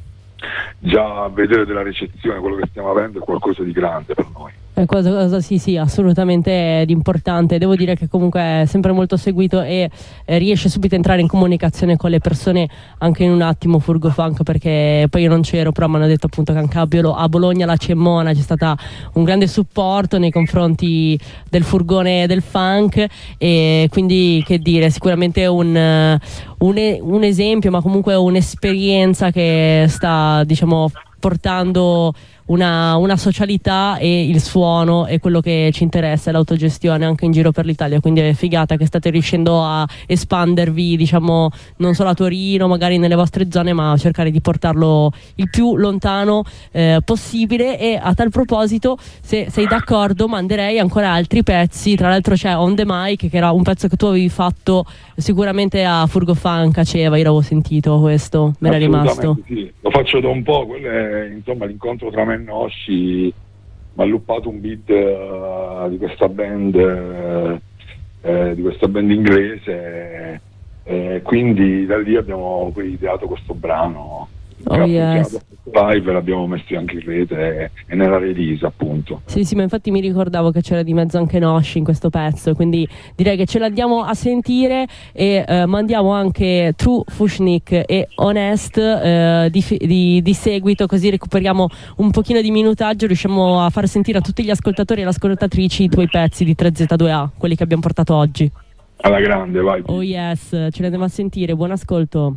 Speaker 4: già vedere della ricezione quello che stiamo avendo è qualcosa di grande per noi.
Speaker 2: È cosa, cosa sì sì assolutamente di importante. Devo dire che comunque è sempre molto seguito e eh, riesce subito a entrare in comunicazione con le persone anche in un attimo, Furgo Funk, perché poi io non c'ero, però mi hanno detto appunto che anche a, Biolo, a Bologna, la Cemmona, c'è stata un grande supporto nei confronti del furgone del funk, e quindi che dire, sicuramente un, un, un esempio, ma comunque un'esperienza che sta, diciamo, portando una, una socialità, e il suono è quello che ci interessa, l'autogestione anche in giro per l'Italia, quindi è figata che state riuscendo a espandervi, diciamo, non solo a Torino, magari nelle vostre zone, ma a cercare di portarlo il più lontano eh, possibile. E a tal proposito, se sei d'accordo, manderei ancora altri pezzi. Tra l'altro c'è On The Mic, che era un pezzo che tu avevi fatto sicuramente a Furgo Funk a Ceva, io l'avevo sentito questo, me era rimasto.
Speaker 4: Sì, lo faccio da un po', quello è insomma l'incontro tra me e Nosci, mi ha luppato un beat uh, di questa band uh, eh, di questa band inglese, e quindi da lì abbiamo poi ideato questo brano.
Speaker 2: Oh yes.
Speaker 4: Live l'abbiamo messo anche in rete e, e nella release, appunto.
Speaker 2: Sì sì, ma infatti mi ricordavo che c'era di mezzo anche Nosci in questo pezzo, quindi direi che ce l'andiamo a sentire, e eh, mandiamo anche True Fushnik e Honest eh, di, di, di seguito, così recuperiamo un pochino di minutaggio, riusciamo a far sentire a tutti gli ascoltatori e le ascoltatrici i tuoi pezzi di tre zeta due a, quelli che abbiamo portato oggi.
Speaker 4: Alla grande, vai.
Speaker 2: Oh yes, ce li andiamo a sentire, buon ascolto.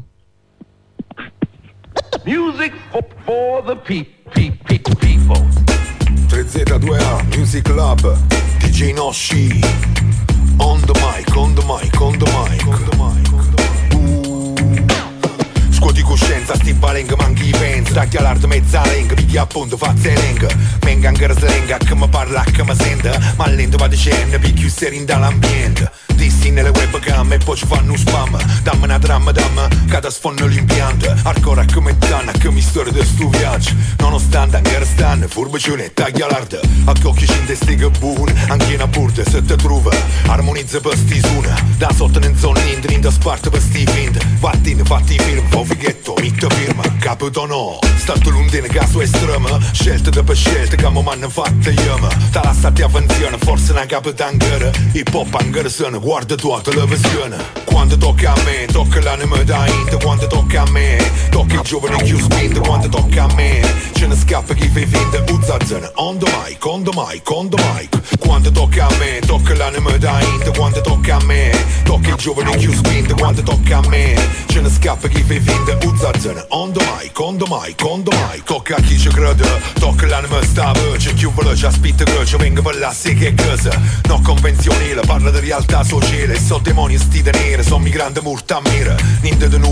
Speaker 10: Music for, for the pe- pe- pe- people.
Speaker 5: tre zeta due a Music Club, D J Nosci. On the mic, on the mic, on the mic, on the mic, on the mic. Uh. Scuoti coscienza, sti baleng, manchi i pensi. Tagli all'art mezza leng, pigli appunto fazze leng. Menga ancora slenga, che mi parla, che mi sente. Ma lento va dicendo, picchio serin dall'ambiente. Dissi nelle webcam e poi ci fanno spam. Dammi una dramma, dammi, cada sfonno l'impianto. Ancora come danna, che mi storia di sto viaggio. Nonostante ancora stanno, furbicione, taglia l'arte. A occhi ci intestiga buone, anche in a burda se te trova. Armonizza per sti suona, da sotto non so niente, in da sparte per sti finti. Vattene, fatti i film, po' fighetto, mitta firma. Capito no, stato l'undine caso estrema. Scelte dopo scelte, che mo m'hanno fatte iama. Tala stati avvenzione, forse non capita ancora. Hip hop ancora sono, guarda tu a televisione. Quando tocca a me, tocca l'anima da Inter. Quando tocca a me, tocca il giovane più spinto. Quando tocca a me, ce ne scappa chi fa finta. Uzzazzone, on the mic, on the mic, on the mic. Quando tocca a me, tocca l'anima da Inter. Quando tocca a me, tocca il giovane più spinto. Quando tocca a me, ce ne scappa chi fa finta. Uzzazzone, on the mic, on the mic, on the mic. Tocca a chi ci crede, tocca l'anima sta voce. Più veloce, aspetta croce, venga per là, sì che cosa. No convenzionale, parla di realtà sociale. So demoni sti nere, so migrante murta a mira. Niente di nuove,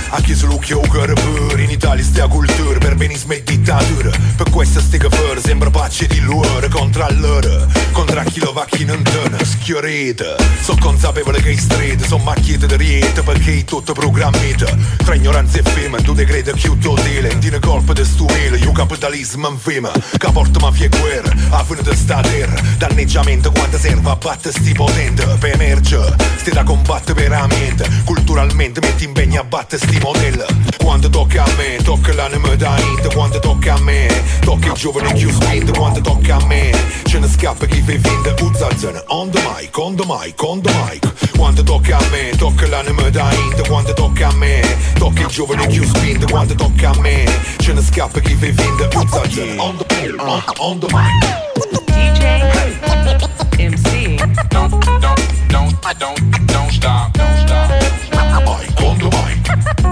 Speaker 5: A chi se lucchia o carabur, in Italia stia cultura, perbenismo e dittatura. Per questa stiga fuori sembra pace di luore, contra l'ora, contra chi lo va chi non tene, schiorita. So consapevole che i street sono macchiette di riete, perché è tutto programmito. Tra ignoranza e fame, tu te credi che io ti dile, in tiene colpa di stumile, io capitalismo in fema, che porta mafia e guerra, a fine di sta terra. Danneggiamento quanto serve a battere sti potente, per emergere, sti da combattere veramente, culturalmente metti impegno a battere sti modelli. Quando tocca a me, tocca l'anima da int, quando tocca a me, tocca i giovani più spinti, quando tocca a me, ce ne scappa chi fa finta, uzzazzana, on the mic, on the mic, on the mic. Quando tocca a me, tocca l'anima da int, quando tocca a me, tocca i giovani più spinti, quando tocca a me, ce ne scappa chi fa finta, uzzazzana, on the, on, on the mic.
Speaker 11: D J, M C, don't, don't, don't, don't, don't stop, don't stop.
Speaker 5: Mic on the mic.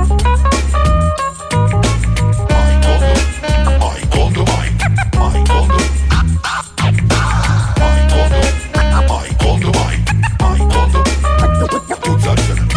Speaker 5: Mic on the mic. Mic on the mic on the mic on the mic. Mic on the uzzazzana.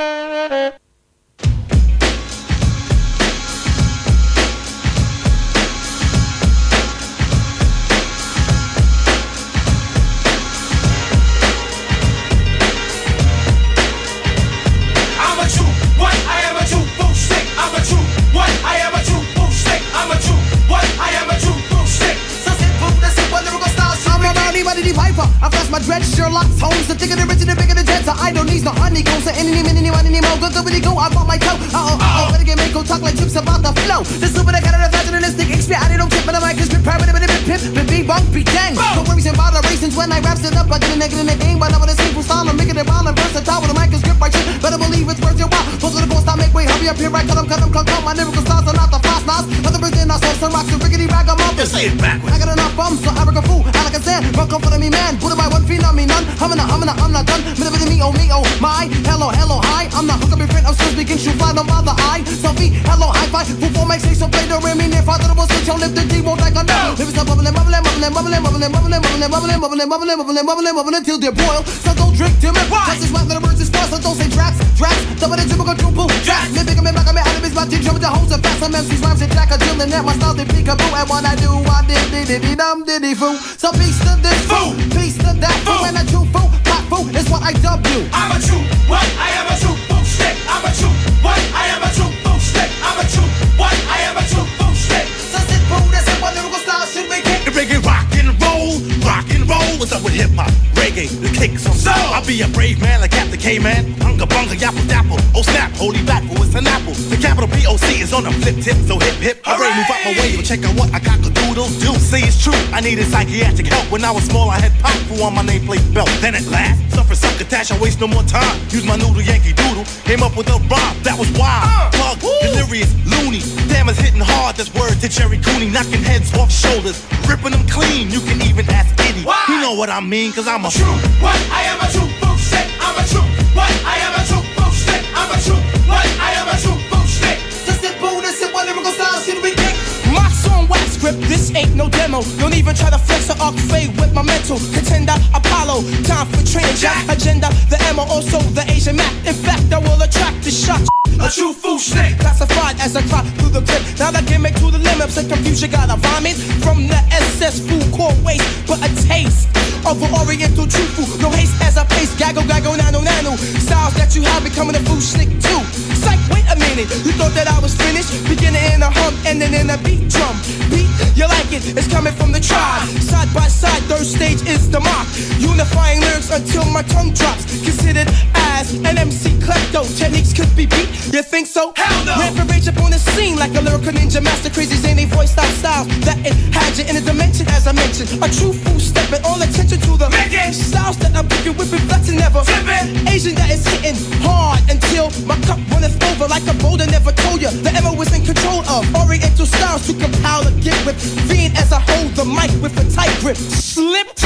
Speaker 9: I flash my dread, Sherlock Holmes, the thicker the richer, the bigger the jets. I don't need no honey, go so any, any, any, any more. Go, go, really go, I bought my coat. Uh oh, uh oh, better get me, go talk like chips about the flow. The super, the kind of the fashion, expert, I don't tip, but the mic is prepared, but the pip, the beat, bunk, be dang. No worries about the raisins when I raps it up, I get a negative in the game, but I'm with a simple style, I'm making it wild and versatile with the mic is grip right shit. Better believe it's worth your while. Most of the post I make way, hurry up here, right, cut them, cut them, cut them. My lyrical styles are not the fast knives, but the birthday I saw some rocks and rickety rag, I'm up.
Speaker 5: Just say it backwards.
Speaker 9: I got enough bums, so I rock a fool, I like I said, run come for me, man. Put it by one feet on me, none. I'm in a, I'm in a, I'm not done. Minute with me, oh me, oh my. Hello, hello, hi. I'm not hook up your friend, I'm still speaking, shoot fly, don't bother I. Selfie, hello, high five. Full four makes so play the rim, near father was switch on, lift the D, won't like a no. Live is a bubbling, bubbling, bubbling, bubbling, bubbling, bubbling, bubbling, bubbling, bubbling, bubbling, bubbling, bubbling, bubbling, until they boil. So don't drink to me. Cause it's wet, the birds is fast, so don't say tracks, tracks. Double the triple, triple, tracks. Me big, me back, me out of his mouth, jump the hoes and fast. Some M Cs, rhymes, and jack, a drill, and that my style, they peekaboo. And what I do, I did, did, did, did, dum, diddy, foo. So peace to this fool, peace to that fool, and a true fool, hot fool is what I dub you.
Speaker 12: I'm a true, what? I am a true fool stick. I'm a true, what? I am a true fool stick. I'm a true, what? I am a true fool stick.
Speaker 9: So sit fool, that's what lyrical style should we kick.
Speaker 5: The reggae rock and roll, rock and roll. What's up with hip hop? Reggae, the kick some soul. I'll be a brave man like Captain K-Man. Unga bunga, yapple dapple. Oh snap, holy backle, it's an apple. The capital P O C is on a flip tip, so hip hip. Hooray, move out my way, yo, check out what I got the doodle do. See, it's true, I needed psychiatric help. When I was small, I had pop foo on my nameplate belt. Then at last, suffer succotash, I waste no more time. Use my noodle Yankee Doodle, came up with a rhyme that was wild. Uh, Plug, woo. Delirious, loony. Damn, it's hitting hard, that's word to Cherry Cooney. Knocking heads off shoulders, ripping them clean. You can even ask Eddie, Why? He know what I mean, cause I'm a
Speaker 12: true, what? I am a true fool stick. I'm a true, what? I am a true fool stick. I'm a true, what? I am a true fool stick.
Speaker 9: Just sit fool, this is what lyrical style should we kick.
Speaker 13: My song wax script, this ain't no demo. Don't even try to flex or arc fade with my mental. Contender, Apollo, time for transjack. Agenda, the M O, also the Asian map. In fact, I will attract the shock.
Speaker 12: A true fool stick.
Speaker 13: Classified as a crop through the clip. Now that gimmick to the limit, say confusion got a vomit from the S S food core waste, but a taste of an oriental true food. No haste as I pace, gaggle, gaggle, nano, nano. Styles that you have becoming a food slick too. Psych, wait a minute, you thought that I was finished? Beginning in a hum, ending in a beat drum. Beat, you like it, it's coming from the tribe. Side by side, third stage is the mock. Unifying lyrics until my tongue drops. Considered as an M C klepto. Techniques could be beat, you think so?
Speaker 12: Hell no!
Speaker 13: Rampant rage up on the scene like a lyrical ninja master. Crazy zany voice style styles that it had you in a dimension as I mentioned. A true fool stepping all attention to the
Speaker 12: Reggae.
Speaker 13: Styles that I'm picking, whipping, flexing, never
Speaker 12: Tippin'.
Speaker 13: Asian that is hitting hard until my cup runneth over like a boulder. Never told you the M O is in control of Oriental styles to compile a get with being as I hold the mic with a tight grip. Slipped.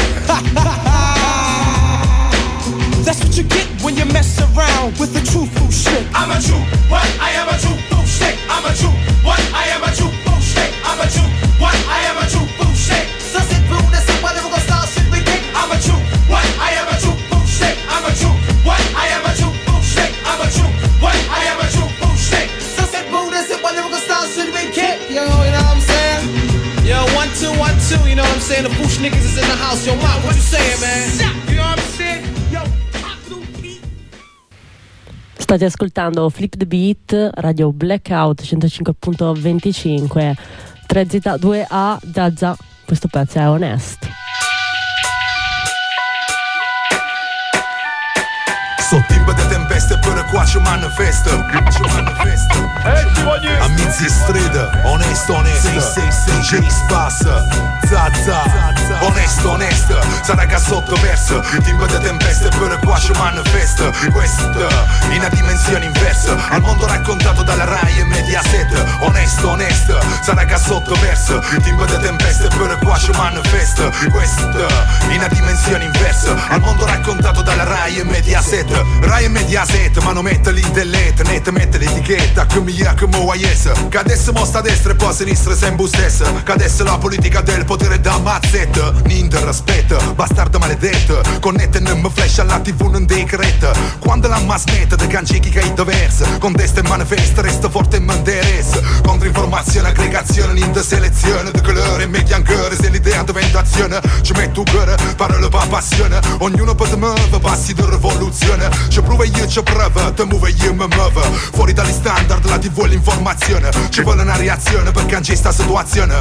Speaker 13: That's what you get when you mess around with the true fool shit.
Speaker 12: I'm a true, what? I am a true fool stick. I'm a true, what? I am a true fool stick. I'm a true, what? I am a true fool stick.
Speaker 9: So sit fool, that's what lyrical style should we kick.
Speaker 12: I'm a true, what? I am a true fool stick. I'm a true, what? I am a true fool stick. I'm a true, what? I am a true fool stick.
Speaker 9: So
Speaker 13: saying? The Foosh niggas is in the house. Yo, Mike, what you saying, man? You know what I'm saying? Yo.
Speaker 2: State ascoltando Flip the Beat, Radio Blackout centocinque virgola venticinque, tre Z due A, Zazza, questo pezzo è Honest.
Speaker 5: Sotto timba de tempeste per qua ci manifesta. Ci manifesta. Amici strada, onesto, onesto. J Spassa, Zazza, onesto, onesto. Sarà che sottoverso. Timba de tempeste per qua ci manifesta. Questa, in una dimensione inversa. Al mondo raccontato dalla Rai e Mediaset. Onesto, onesto. Sarà che sottoverso. Timba de tempeste per qua ci manifesta. Questa, in una dimensione inversa. Al mondo raccontato dalla Rai e Mediaset. Rai e Mediaset, ma non mette l'intelletto, net mette l'etichetta, che mi è come uaies. Che adesso mostra a destra e poi a sinistra sempre stessa. Che adesso la politica del potere da mazzetta. Niente rispetto, bastardo maledetto. Connette non mi flash alla tv non decreta. Quando la mass mette de cancichi che è diversa. Contesta e manifesta, resta forte e mi interessa. Contro informazione, aggregazione, niente selezione. De colore, media ancora, se l'idea diventa azione. Ci metto cuore, parole pa passione. Ognuno può te muove, passi di rivoluzione. Ci prova io, ci prova, te muove io mi muovo. Fuori dagli standard, la tv e l'informazione. Ci vuole una reazione per cangiare sta situazione.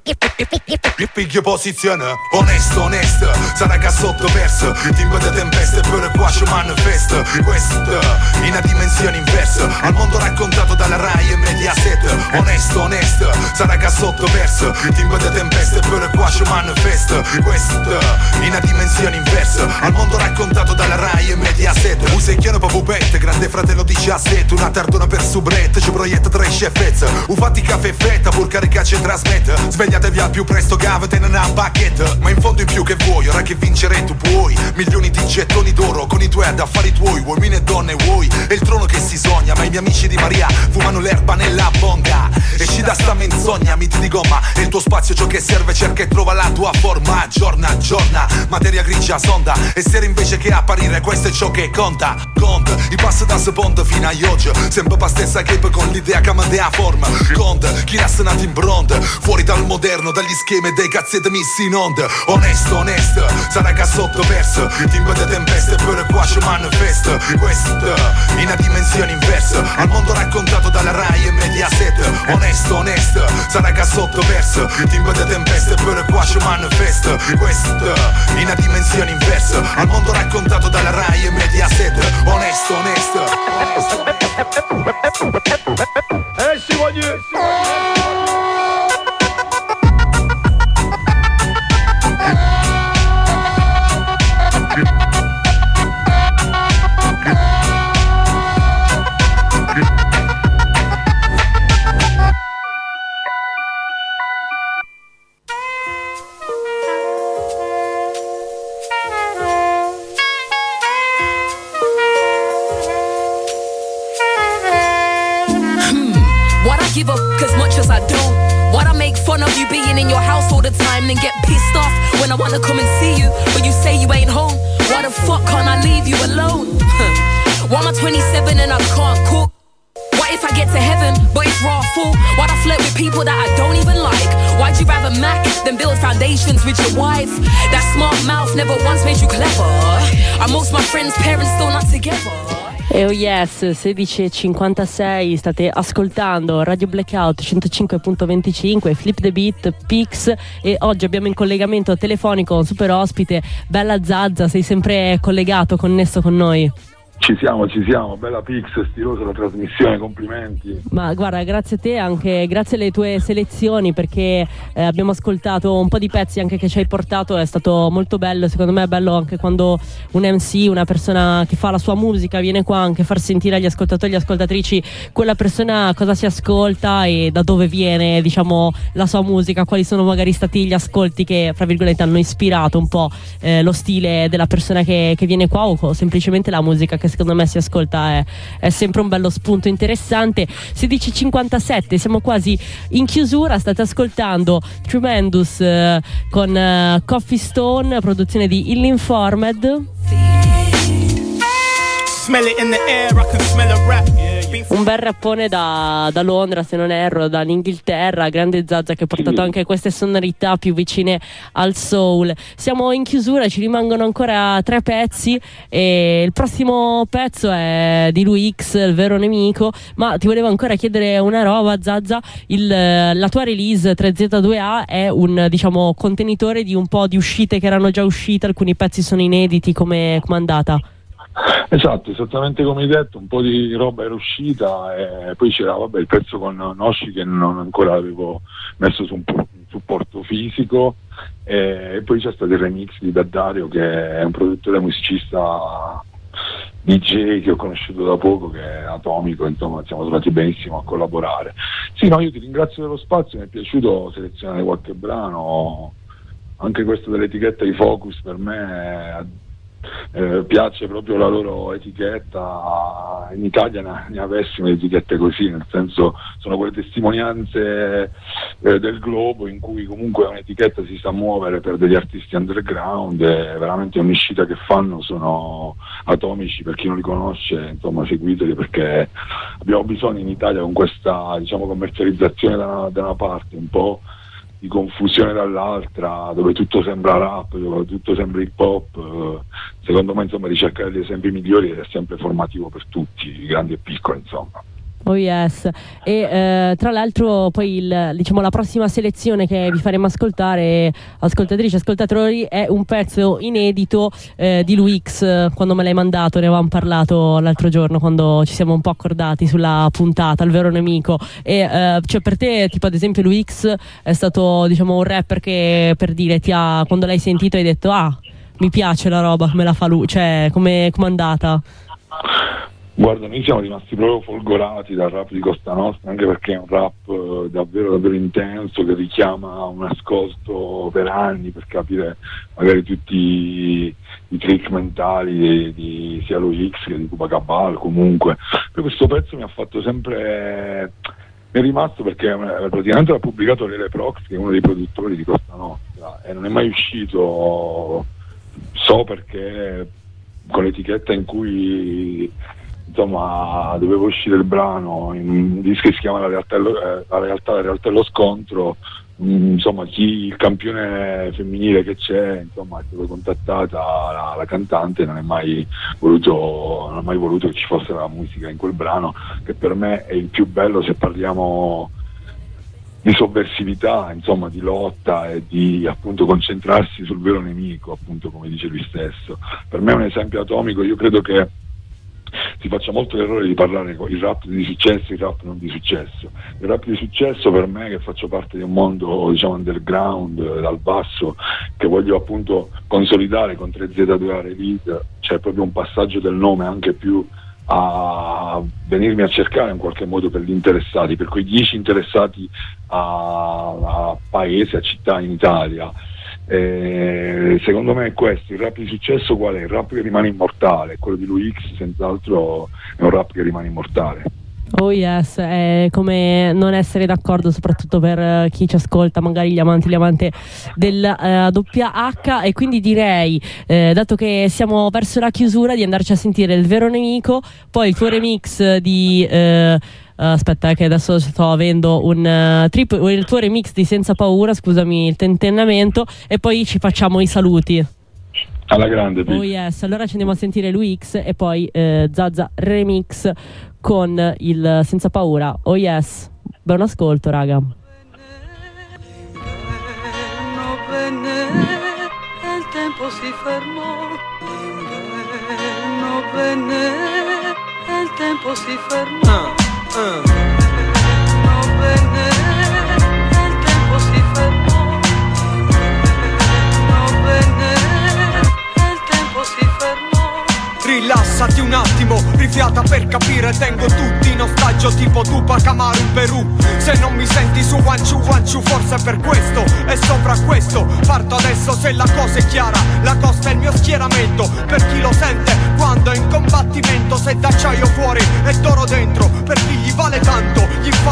Speaker 5: Piglio posizione, onesto, onesto. Sarà che sottoverso. Timba de tempeste per qua ci manifesta. Questa, in una dimensione inversa. Al mondo raccontato dalla Rai e Mediaset. Onesto, onesto. Sarà che sottoverso. Timba de tempeste per qua ci manifesta. Questa, in una dimensione inversa. Al mondo raccontato dalla Rai e Mediaset. Un secchiano per pupette, grande fratello diciassette. Una tardona per subrette, ci proietta tre scieffezze. Un fatti caffè fetta, pur caricaci e trasmette. Svegliatevi al più presto che avete una bacchetta. Ma in fondo in più che vuoi, ora che vincere tu puoi. Milioni di gettoni d'oro con i tuoi ad affari tuoi. Uomini e donne vuoi, è il trono che si sogna. Ma i miei amici di Maria fumano l'erba nella bonga. Esci da sta menzogna, miti di gomma. E il tuo spazio ciò che serve, cerca e trova la tua forma. Giorna a giorna, materia grigia sonda. Essere invece che apparire, questo è ciò che conta. Conta, i passi da seconda fino a oggi. Sempre pa stessa cape con l'idea che mandea forma. Conta, chi nasce nato in bronda. Fuori dal moderno, dagli schemi e dei cazzetti messi in onda. Onesto, onesto, sarà che sottoverso. Timba de tempeste per qua ci manifesta. Questa, in una dimensione inversa. Al mondo raccontato dalla Rai e Mediaset. Onesto, onesto, sarà che sottoverso. Timba de tempeste per qua ci manifesta. Questa, in una dimensione inversa. Al mondo raccontato dalla Rai e Mediaset. Onesto, onesto.
Speaker 12: Eh, si voglio.
Speaker 14: Give up as much as I don't. Why'd I make fun of you being in your house all the time, then get pissed off when I wanna come and see you, but you say you ain't home? Why the fuck can't I leave you alone? Why am I twenty-seven and I can't cook? What if I get to heaven, but it's raw full? Why'd I flirt with people that I don't even like? Why'd you rather Mac than build foundations with your wife? That smart mouth never once made you clever. Are most my friends' parents still not together?
Speaker 2: E oh yes, sedici e cinquantasei, state ascoltando Radio Blackout centocinque virgola venticinque, Flip the Beat, Pix, e oggi abbiamo in collegamento telefonico un super ospite, Bella Zazza. Sei sempre collegato, connesso con noi?
Speaker 4: Ci siamo, ci siamo, bella Pix, stilosa la trasmissione, complimenti.
Speaker 2: Ma guarda, grazie a te, anche grazie alle tue selezioni, perché eh, abbiamo ascoltato un po' di pezzi anche che ci hai portato, è stato molto bello. Secondo me è bello anche quando un M C, una persona che fa la sua musica viene qua anche a far sentire agli ascoltatori e alle ascoltatrici quella persona cosa si ascolta e da dove viene, diciamo, la sua musica, quali sono magari stati gli ascolti che, fra virgolette, hanno ispirato un po' eh, lo stile della persona che, che viene qua, o semplicemente la musica che secondo me si ascolta. È, è sempre un bello spunto interessante. Sedici e cinquantasette, siamo quasi in chiusura. State ascoltando Tremendous eh, con eh, Coffee Stone, produzione di Ill-Informed.
Speaker 13: Smell it in the air, I can smell a rap. Yeah,
Speaker 2: Un bel rappone da, da Londra, se non erro, dall'Inghilterra. Grande Zazza che ha portato anche queste sonorità più vicine al soul. Siamo in chiusura, ci rimangono ancora tre pezzi e il prossimo pezzo è di lui X, il vero nemico. Ma ti volevo ancora chiedere una roba, Zazza. Il, la tua release tre Z due A è un, diciamo, contenitore di un po' di uscite che erano già uscite, alcuni pezzi sono inediti, come è andata?
Speaker 4: Esatto, esattamente come hai detto, un po' di roba era uscita e poi c'era vabbè, il pezzo con Nosci che non ancora avevo messo su un, un supporto fisico e poi c'è stato il remix di Daddario, che è un produttore musicista D J che ho conosciuto da poco, che è atomico, insomma siamo trovati benissimo a collaborare. Sì, no, io ti ringrazio dello spazio, mi è piaciuto selezionare qualche brano, anche questo dell'etichetta di Focus per me eh, piace proprio la loro etichetta. In Italia ne, ne avessimo etichette così, nel senso sono quelle testimonianze eh, del globo in cui comunque un'etichetta si sa muovere per degli artisti underground e veramente ogni uscita che fanno sono atomici. Per chi non li conosce, insomma, seguiteli, perché abbiamo bisogno in Italia, con questa, diciamo, commercializzazione da una, da una parte, un po' di confusione dall'altra, dove tutto sembra rap, dove tutto sembra hip hop. Secondo me, insomma, ricercare gli esempi migliori è sempre formativo per tutti, grandi e piccoli, insomma.
Speaker 2: Oh yes. E eh, tra l'altro poi il, diciamo, la prossima selezione che vi faremo ascoltare, ascoltatrici e ascoltatori, è un pezzo inedito eh, di lui X. Quando me l'hai mandato ne avevamo parlato l'altro giorno, quando ci siamo un po' accordati sulla puntata, il vero nemico. E eh, cioè per te, tipo ad esempio lui X è stato, diciamo, un rapper che, per dire, ti ha, quando l'hai sentito hai detto ah, mi piace la roba come la fa lui, cioè come è andata?
Speaker 4: Guarda, noi siamo rimasti proprio folgorati dal rap di Costa Nostra, anche perché è un rap eh, davvero davvero intenso, che richiama un ascolto per anni per capire magari tutti i, i trick mentali di, di sia lo X che di Cuba Cabal. Comunque per questo pezzo mi ha fatto sempre, mi è rimasto perché eh, praticamente l'ha pubblicato Lele Prox, che è uno dei produttori di Costa Nostra, e non è mai uscito, so perché con l'etichetta in cui, insomma, dovevo uscire il brano in un disco che si chiama La realtà e lo, eh, la realtà, la realtà e lo scontro, mm, insomma, chi, il campione femminile che c'è, insomma, è stato contattata la, la cantante, non è mai voluto non ha mai voluto che ci fosse la musica in quel brano, che per me è il più bello se parliamo di sovversività, insomma, di lotta e di, appunto, concentrarsi sul vero nemico, appunto, come dice lui stesso. Per me è un esempio atomico. Io credo che si faccia molto l'errore di parlare con il rap di successo e il rap non di successo. Il rap di successo, per me, che faccio parte di un mondo, diciamo, underground, dal basso, che voglio appunto consolidare con tre Z due A Release, c'è proprio un passaggio del nome anche più a venirmi a cercare in qualche modo per gli interessati, per quei dieci interessati a, a paese, a città in Italia. Eh, secondo me è questo il rap di successo. Qual è? Il rap che rimane immortale. Quello di lui X senz'altro è un rap che rimane immortale.
Speaker 2: Oh yes, è come non essere d'accordo, soprattutto per chi ci ascolta, magari gli amanti, gli amanti del uh, doppia H. E quindi direi, eh, dato che siamo verso la chiusura, di andarci a sentire il vero nemico, poi il tuo remix di uh, aspetta, che adesso sto avendo un uh, trip, il tuo remix di Senza Paura, scusami il tentennamento, e poi ci facciamo i saluti.
Speaker 4: Alla grande.
Speaker 2: Oh yes, allora ci andiamo a sentire lui X e poi eh, Zazza remix con il Senza Paura. Oh yes, buon ascolto, raga.
Speaker 15: Il tempo si fermò, l'inverno venne, il tempo si fermò, l'inverno venne, il tempo si fermò, l'inverno venne, il tempo si fermò.
Speaker 16: Rilassati un attimo, rifiata per capire, tengo tutti in ostaggio tipo Tupac Amaru in Perù. Se non mi senti su one two one two, forse è per questo, e sopra questo parto adesso. Se la cosa è chiara, la costa è il mio schieramento, per chi lo sente quando è in combattimento. Se d'acciaio fuori e d'oro dentro, per chi gli vale tanto, gli infami scappano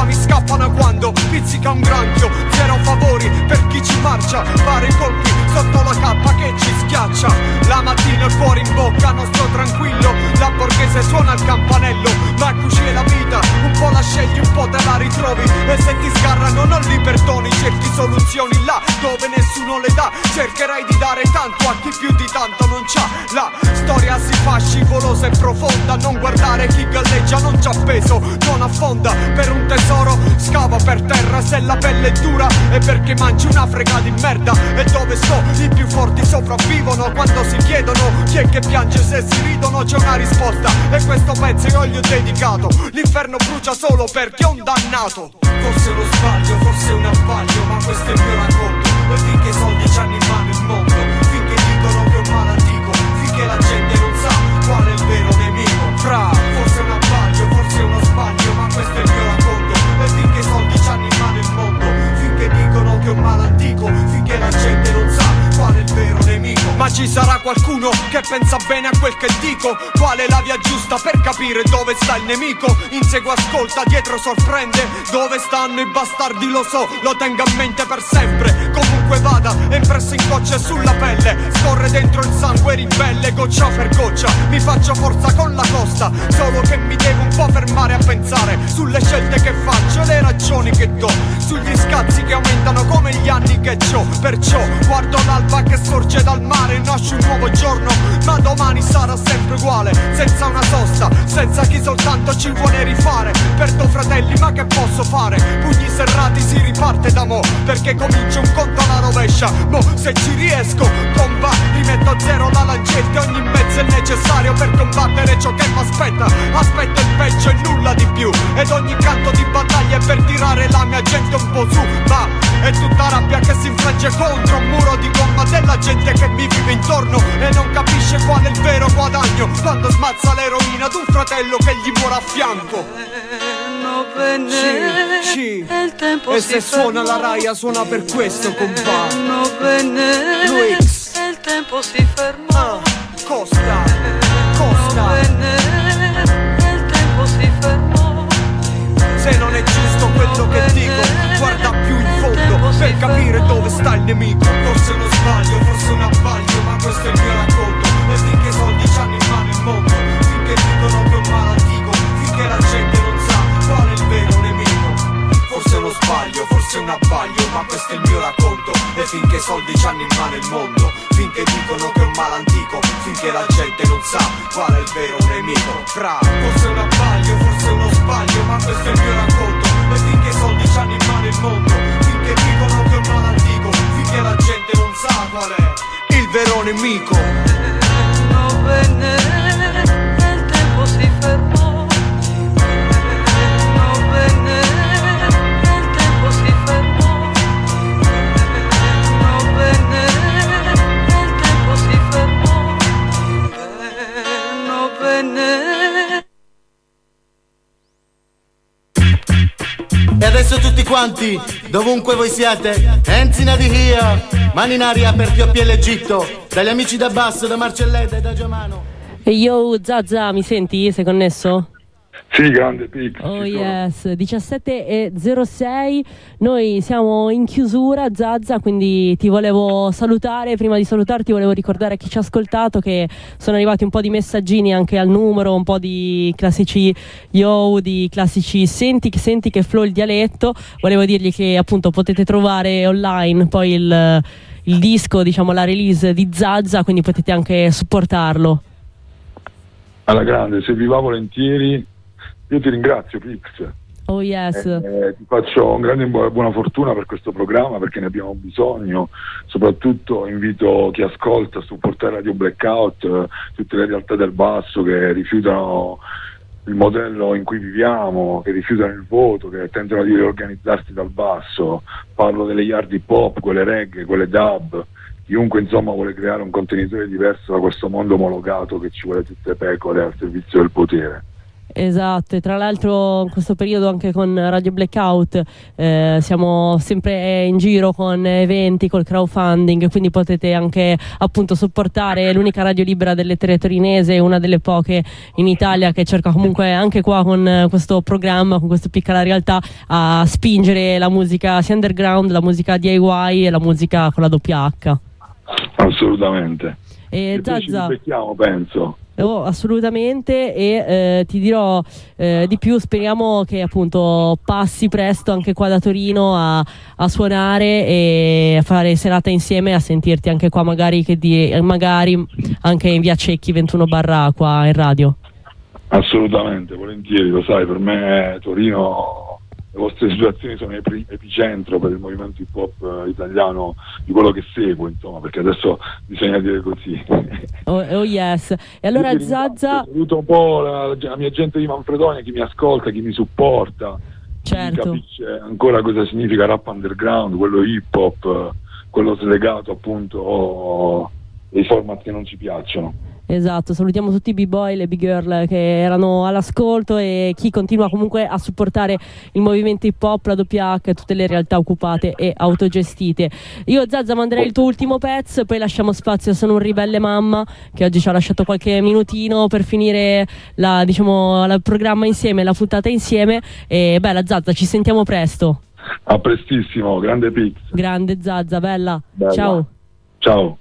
Speaker 16: scappano quando pizzica un granchio. Zero favori per chi ci marcia, vari colpi sotto la cappa che ci schiaccia. La mattina il cuore in bocca, nostro tranquillo, la borghese suona il campanello. Ma così è la vita, un po' la scegli, un po' te la ritrovi. E se ti sgarrano non li perdoni, cerchi soluzioni là dove nessuno le dà. Cercherai di dare tanto a chi più di tanto non c'ha. La storia si fa scivolosa e profonda, non guardare chi galleggia, non c'ha peso, non affonda. Per un tesoro scava per terra, se la pelle è dura è perché mangi una frega di merda. E dove sto? I più forti sopravvivono quando si chiedono chi è che piange se si ridono. C'è una risposta e questo pezzo io gli ho dedicato. L'inferno brucia solo perché è un dannato. Forse uno sbaglio, forse un abbaglio, ma questo è il mio racconto. E finché i soldi c'hanno in mano il mondo, finché dicono che è un male antico, finché la gente non sa qual è il vero nemico. Fra, forse è un abbaglio, forse è uno sbaglio, ma questo è il mio racconto. E finché i soldi c'hanno in mano il mondo, finché dicono che è un male antico, finché la gente non sa qual è il vero nemico. Ma ci sarà qualcuno che pensa bene a quel che dico. Qual è la via giusta per capire dove sta il nemico? Insegue, ascolta, dietro sorprende. Dove stanno i bastardi lo so, lo tengo a mente per sempre. Comunque vada, è impresso in gocce sulla pelle. Scorre dentro il sangue ribelle, goccia per goccia. Mi faccio forza con la costa, solo che mi devo un po' fermare a pensare sulle scelte che faccio e le ragioni che do. Sugli scazzi che aumentano come gli anni che c'ho. Perciò guardo l'alba che sorge dal mare, nasce un nuovo giorno, ma domani sarà sempre uguale, senza una sosta, senza chi soltanto ci vuole rifare. Perdo fratelli, ma che posso fare? Pugni serrati, si riparte da mo', perché comincia un conto alla rovescia. Mo' se ci riesco, comba, rimetto a zero la lancetta. Ogni mezzo è necessario per combattere ciò che m'aspetta. Aspetto il peggio e nulla di più, ed ogni canto di battaglia è per tirare la mia gente un po' su. Ma è tutta rabbia che si infrange contro un muro di gomma della gente che mi vive intorno e non capisce qual è il vero guadagno quando smazza l'eroina d'un fratello che gli muore a fianco. Sì, sì. E se suona la raia suona per questo, compà. Luix.
Speaker 15: E il tempo si ferma.
Speaker 16: Ah, Costa, Costa.
Speaker 15: E il tempo si fermò.
Speaker 16: Se non è giusto quello che dico, guarda più in fondo per capire dove sta il nemico. Forse uno sbaglio, forse un abbaglio, ma questo è il mio racconto. E finché i soldi c'hanno in mano il mondo, finché dicono che è un male antico, finché la gente non sa qual è il vero nemico. Forse uno sbaglio, forse un abbaglio, ma questo è il mio racconto. E finché i soldi c'hanno in mano il mondo, finché dicono che è un male antico, finché la gente non sa qual è il vero nemico. Fra, forse un abbaglio, forse uno sbaglio, ma questo è il mio racconto. E finché i soldi c'hanno in mano il mondo, finché dicono che è un male antico, finché la gente non sa qual è il vero nemico.
Speaker 15: No venne, e il tempo si fermò. No venne, e il tempo si fermò. No venne, e il tempo si fermò. No venne.
Speaker 17: E adesso tutti quanti, dovunque voi siate, hands in the air, mani in aria per Pioppi e l'Egitto, dagli amici da Basso, da Marcelletta e da Giamano.
Speaker 2: E yo, Zazza, mi senti? Sei connesso?
Speaker 4: Sì, grande Pix.
Speaker 2: Oh yes, diciassette e zero sei, noi siamo in chiusura, Zazza, quindi ti volevo salutare. Prima di salutarti volevo ricordare a chi ci ha ascoltato che sono arrivati un po' di messaggini anche al numero, un po' di classici yo, di classici senti, senti che flow il dialetto. Volevo dirgli che appunto potete trovare online poi il, il disco, diciamo la release di Zazza, quindi potete anche supportarlo.
Speaker 4: Alla grande, se vi va volentieri. Io ti ringrazio, Pix.
Speaker 2: Oh yes.
Speaker 4: Eh, ti faccio un grande bu- buona fortuna per questo programma, perché ne abbiamo bisogno. Soprattutto invito chi ascolta a supportare Radio Blackout, eh, tutte le realtà del basso che rifiutano il modello in cui viviamo, che rifiutano il voto, che tentano di riorganizzarsi dal basso. Parlo delle yard hip hop, quelle reggae, quelle dub. Chiunque insomma vuole creare un contenitore diverso da questo mondo omologato che ci vuole tutte pecore al servizio del potere.
Speaker 2: Esatto, e tra l'altro in questo periodo anche con Radio Blackout eh, siamo sempre in giro con eventi, col crowdfunding, quindi potete anche appunto supportare l'unica radio libera dell'etere torinese, una delle poche in Italia che cerca comunque anche qua con questo programma, con questa piccola realtà, a spingere la musica sia underground, la musica D I Y e la musica con la doppia H.
Speaker 4: Assolutamente.
Speaker 2: E Zazza, ci
Speaker 4: rispecchiamo, penso.
Speaker 2: Oh, assolutamente, e eh, ti dirò eh, di più, speriamo che appunto passi presto anche qua da Torino a, a suonare e a fare serata insieme, a sentirti anche qua magari, che di, magari anche in via Cecchi ventuno barra qua in radio.
Speaker 4: Assolutamente, volentieri, lo sai, per me Torino, le vostre situazioni sono epi- epicentro per il movimento hip hop italiano, di quello che seguo, insomma, perché adesso bisogna dire così.
Speaker 2: Oh, oh yes. E allora
Speaker 4: Io
Speaker 2: Zazza,
Speaker 4: saluto un po' la, la mia gente di Manfredonia, chi mi ascolta, chi mi supporta,
Speaker 2: certo,
Speaker 4: chi capisce ancora cosa significa rap underground, quello hip hop, quello slegato appunto dei format che non ci piacciono.
Speaker 2: esatto, salutiamo tutti i b-boy e le b-girl che erano all'ascolto e chi continua comunque a supportare il movimento hip hop, la doppia H e tutte le realtà occupate e autogestite. Io Zazza manderei il tuo ultimo pezzo, poi lasciamo spazio a Sono un ribelle mamma, che oggi ci ha lasciato qualche minutino per finire la, diciamo, il programma insieme, la puntata insieme. E bella Zazza, ci sentiamo presto.
Speaker 4: A prestissimo, grande Pix.
Speaker 2: Grande Zazza, bella,
Speaker 4: bella.
Speaker 2: Ciao.
Speaker 4: Ciao.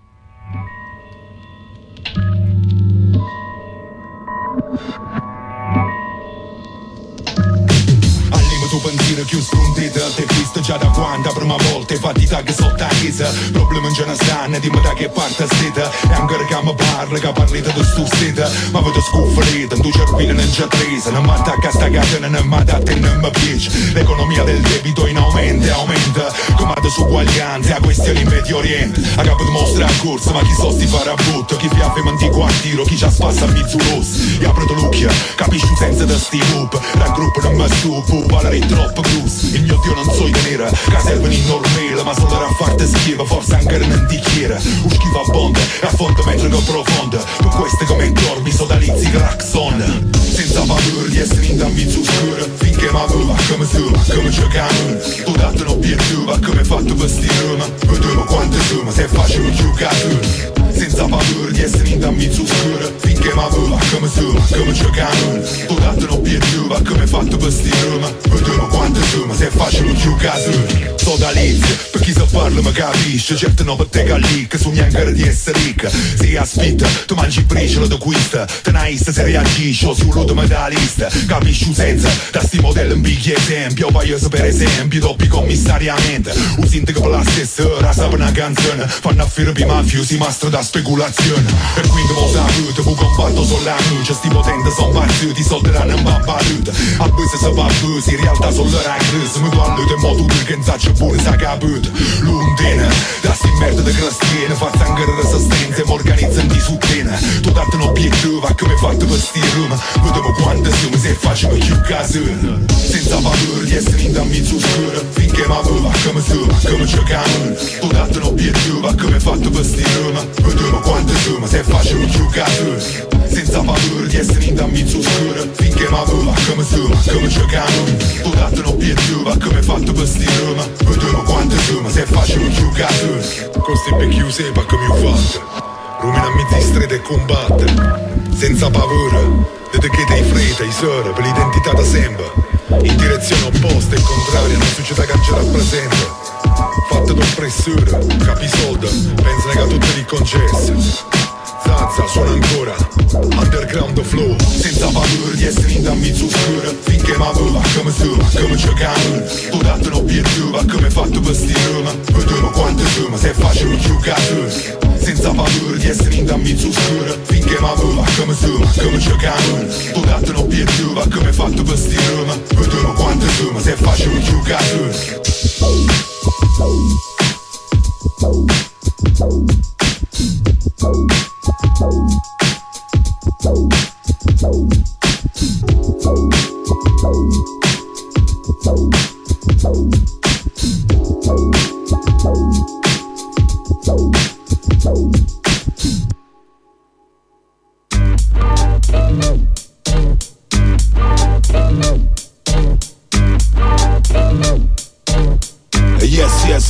Speaker 5: Tu pensiero più scontito, te visto già da quanta prima volta fatti tag sotto a chiesa. Problemi in ce ne stanno, dimmi da che parte siete. E ancora che mi parli, che parlite di stu sito. Ma vedo scufferito, tu cervello non c'è presa. Non mi attacca sta catena, non mi adatta e non mi piace. L'economia del debito in aumento, aumenta. Come ad uguaglianze a questioni in Medio Oriente. A capo dimostra a corsa, ma chi so sti farà butto. Chi fiaffa in mantico a tiro, chi ci spassa a mizzulos. Io apro l'occhio, capisci un senso da sti loop. Raggruppo non mi stupo, valere troppo cruz. Il mio dio non so tenere, che servono in normale, ma solo a farti schiva, forse anche non ti chiede. Un schifo a bonde, a fondo mentre che profonda. Tu queste come dormi, sodalizzi claxon. Senza paura di essere in mezzo scuro, finché mi aveva come su, come giocano. Tu date un obiettivo, come fatto vestire, ma vediamo quante sono, se faccio giocare. Senza paura di essere in mezzo scuro, finché mi aveva come su, come giocano. Tu date un obiettivo, come fatto vestire, ma vediamo quante sono, se faccio giocare. Sodalizzi, per chi sa parla mi capisce. Certo non per te che che sogni ancora di essere ricca. Se aspetta, tu mangi briciolo da quista. Te naista se reagisci, o solo da medalista. Capisci senza, da sti modelli in bigli esempi. O paese per esempio, doppi commissariamente. Un sindaco per la stessa ora, sapere una canzone. Fanno affare per i mafiosi, mastro da speculazione. E quindi mo saputo, fu combatto sulla luce. Sti potenti son partiti, solderanno in bambaluta. A buse se va buse, in realtà solo la crisi. Mi guardo in modo che non saccia pure sa capito. L'undina, da sti merda di cristiane. Faccia ancora resistenza e mi organizzano di suttena. Tu date un obiettivo, come fatto vestire, ma vediamo quante siamo se facciamo più casino. Senza paura di essere in mezzo scuro, finché mi aveva come su, come giocano. Tu date un obiettivo, come fatto vestire, ma vediamo quante siamo se facciamo più casino. Senza paura di essere in mezzo scuro, finché mi aveva come su, come giocano. Tu date un obiettivo, come fatto vestire, ma vediamo quante siamo se facciamo più casino. Costi per chi sepa come ho fatto. Rumina a mezzo strada e combatte. Senza paura, dite che dei fretta, i sora, per l'identità da sempre. In direzione opposta e contraria, una società che ci rappresenta. Fatta d'oppressore, capi soldi, pensano che a tutti li concesse. Zazza suona ancora, underground flow. Senza paura di essere in mezzo scuro, finché mi aveva come su, come giocano. Tu date un obiettivo, come fatto vestire, ma vediamo quante sono, se facciamo più casino. Senza paura di essere in mezzo scuro, finché mi aveva come su, come giocano. Tu date un obiettivo, come fatto vestire, ma vediamo quante sono, se facciamo più casino.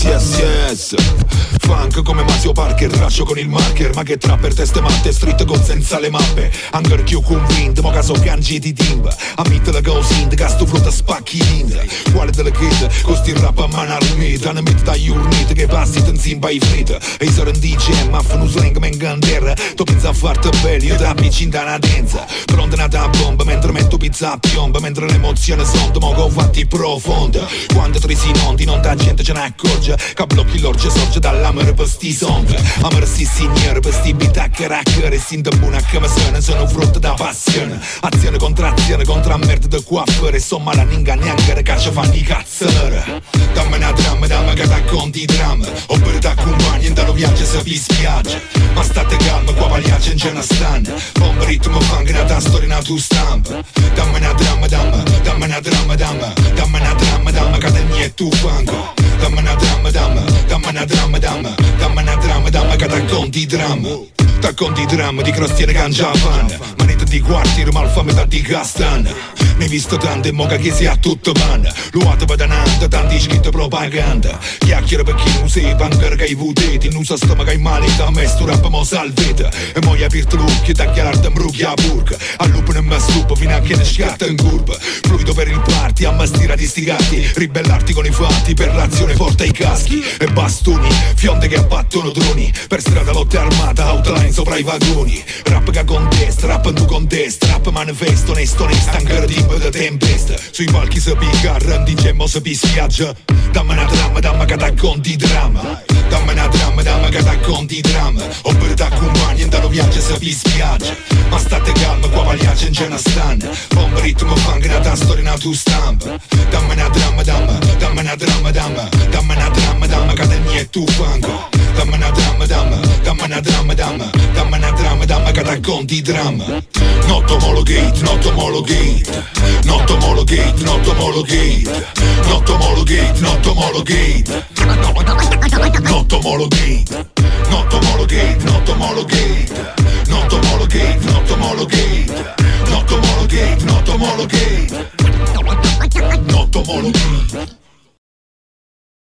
Speaker 5: yes yes yes. Funk come Masio Parker, rascio con il marker. Ma che trapper, teste matte, street con senza le mappe. Anger più convinto, mo caso cangi di timba. Ammette la così, de gasto frutta spacchi linda. Quale delle kid, costi il rap a mano armita. Ne mette da urnite che passi tenzimba i frita. E i soren D J, ma fanno slang men gandera. Tu pensa a farti belli, io da piccin da una denza. Pronta nata a bomba, mentre metto pizza a piomba. Mentre l'emozione sonda, mo che ho fatti profonda. Quando trisi nondi, non da gente ce ne accorge. Che blocchi l'orge sorge dall'amore per sti song. Amore sti signore, per sti bitacche racchere. Sin da buona come sono, sono frutto da passione. Azione contra azione, contra merda da coiffure. Insomma la ninga neanche che ci fanno i cazzare. Dammi una dramma, dammi che t'acconti i dramma. Oppure t'accompagni in dallo viaggio se vi spiaggia. Ma state calma, qua pagliaccia in cena stanno. Bomba ritmo funk, nata storia, nata stampa. Dammi una dramma, dammi, dammi una dramma, dammi. Dammi una dramma, dammi che te nie tu fango. Dammi una dramma, dammi, dammi una dramma, dammi. Dammi una dramma, dammi che t'acconti i dramma. T'acconti i dramma di crostiere cangia fan. Manita di quartiere, malfame da di castan. Ne visto tante moca che sia tutto pan. Luata padanante, tanti iscritti propaganda. Chiacchiere per chi non si pancar che i vudeti. Non sa stomaca in male, da me sto rap mo salvete. E mo hai aperto l'occhio, da chiararte mrucchia a burca. A lupo non mi stupo fino a che ne scatta in curva. Fluido per il party, a mastira di sti gatti. Ribellarti con i fatti, per l'azione porta i caschi. E bastoni, fionde che abbattono droni. Per strada lotte armata, outline sopra i vagoni. Rap che contesta, rap tu contesta. Rap manifesto, onesto, onesta, ancora tipo da tempesta. Sui palchi si picca, rendi gemmo si spiaggia. Dammi una dramma, dammi che t'acconti i dramma. Dammi una dramma, dammi che t'acconti i dramma. Oppure t'accompagni in dallo viaggio se vi spiaggia. Ma state calma, qua pagliaccia in cena stanno. Bomba ritmo funk, nata storia, nata stampa. Dammi una dramma, dammi, dammi una dramma, dammi. Dammi una dramma, dammi che te nie tu fango. Dammi una dramma, dammi, dammi una dramma, dammi. Dammi una dramma, dammi che t'acconti i dramma. Not homologate, not homologate. Not homologate, not homologate. Not homologate, not homologate. Not homologate. Not homologate, not homologate. Not homologate, not homologate. Not homologate, not homologate. Not homologate.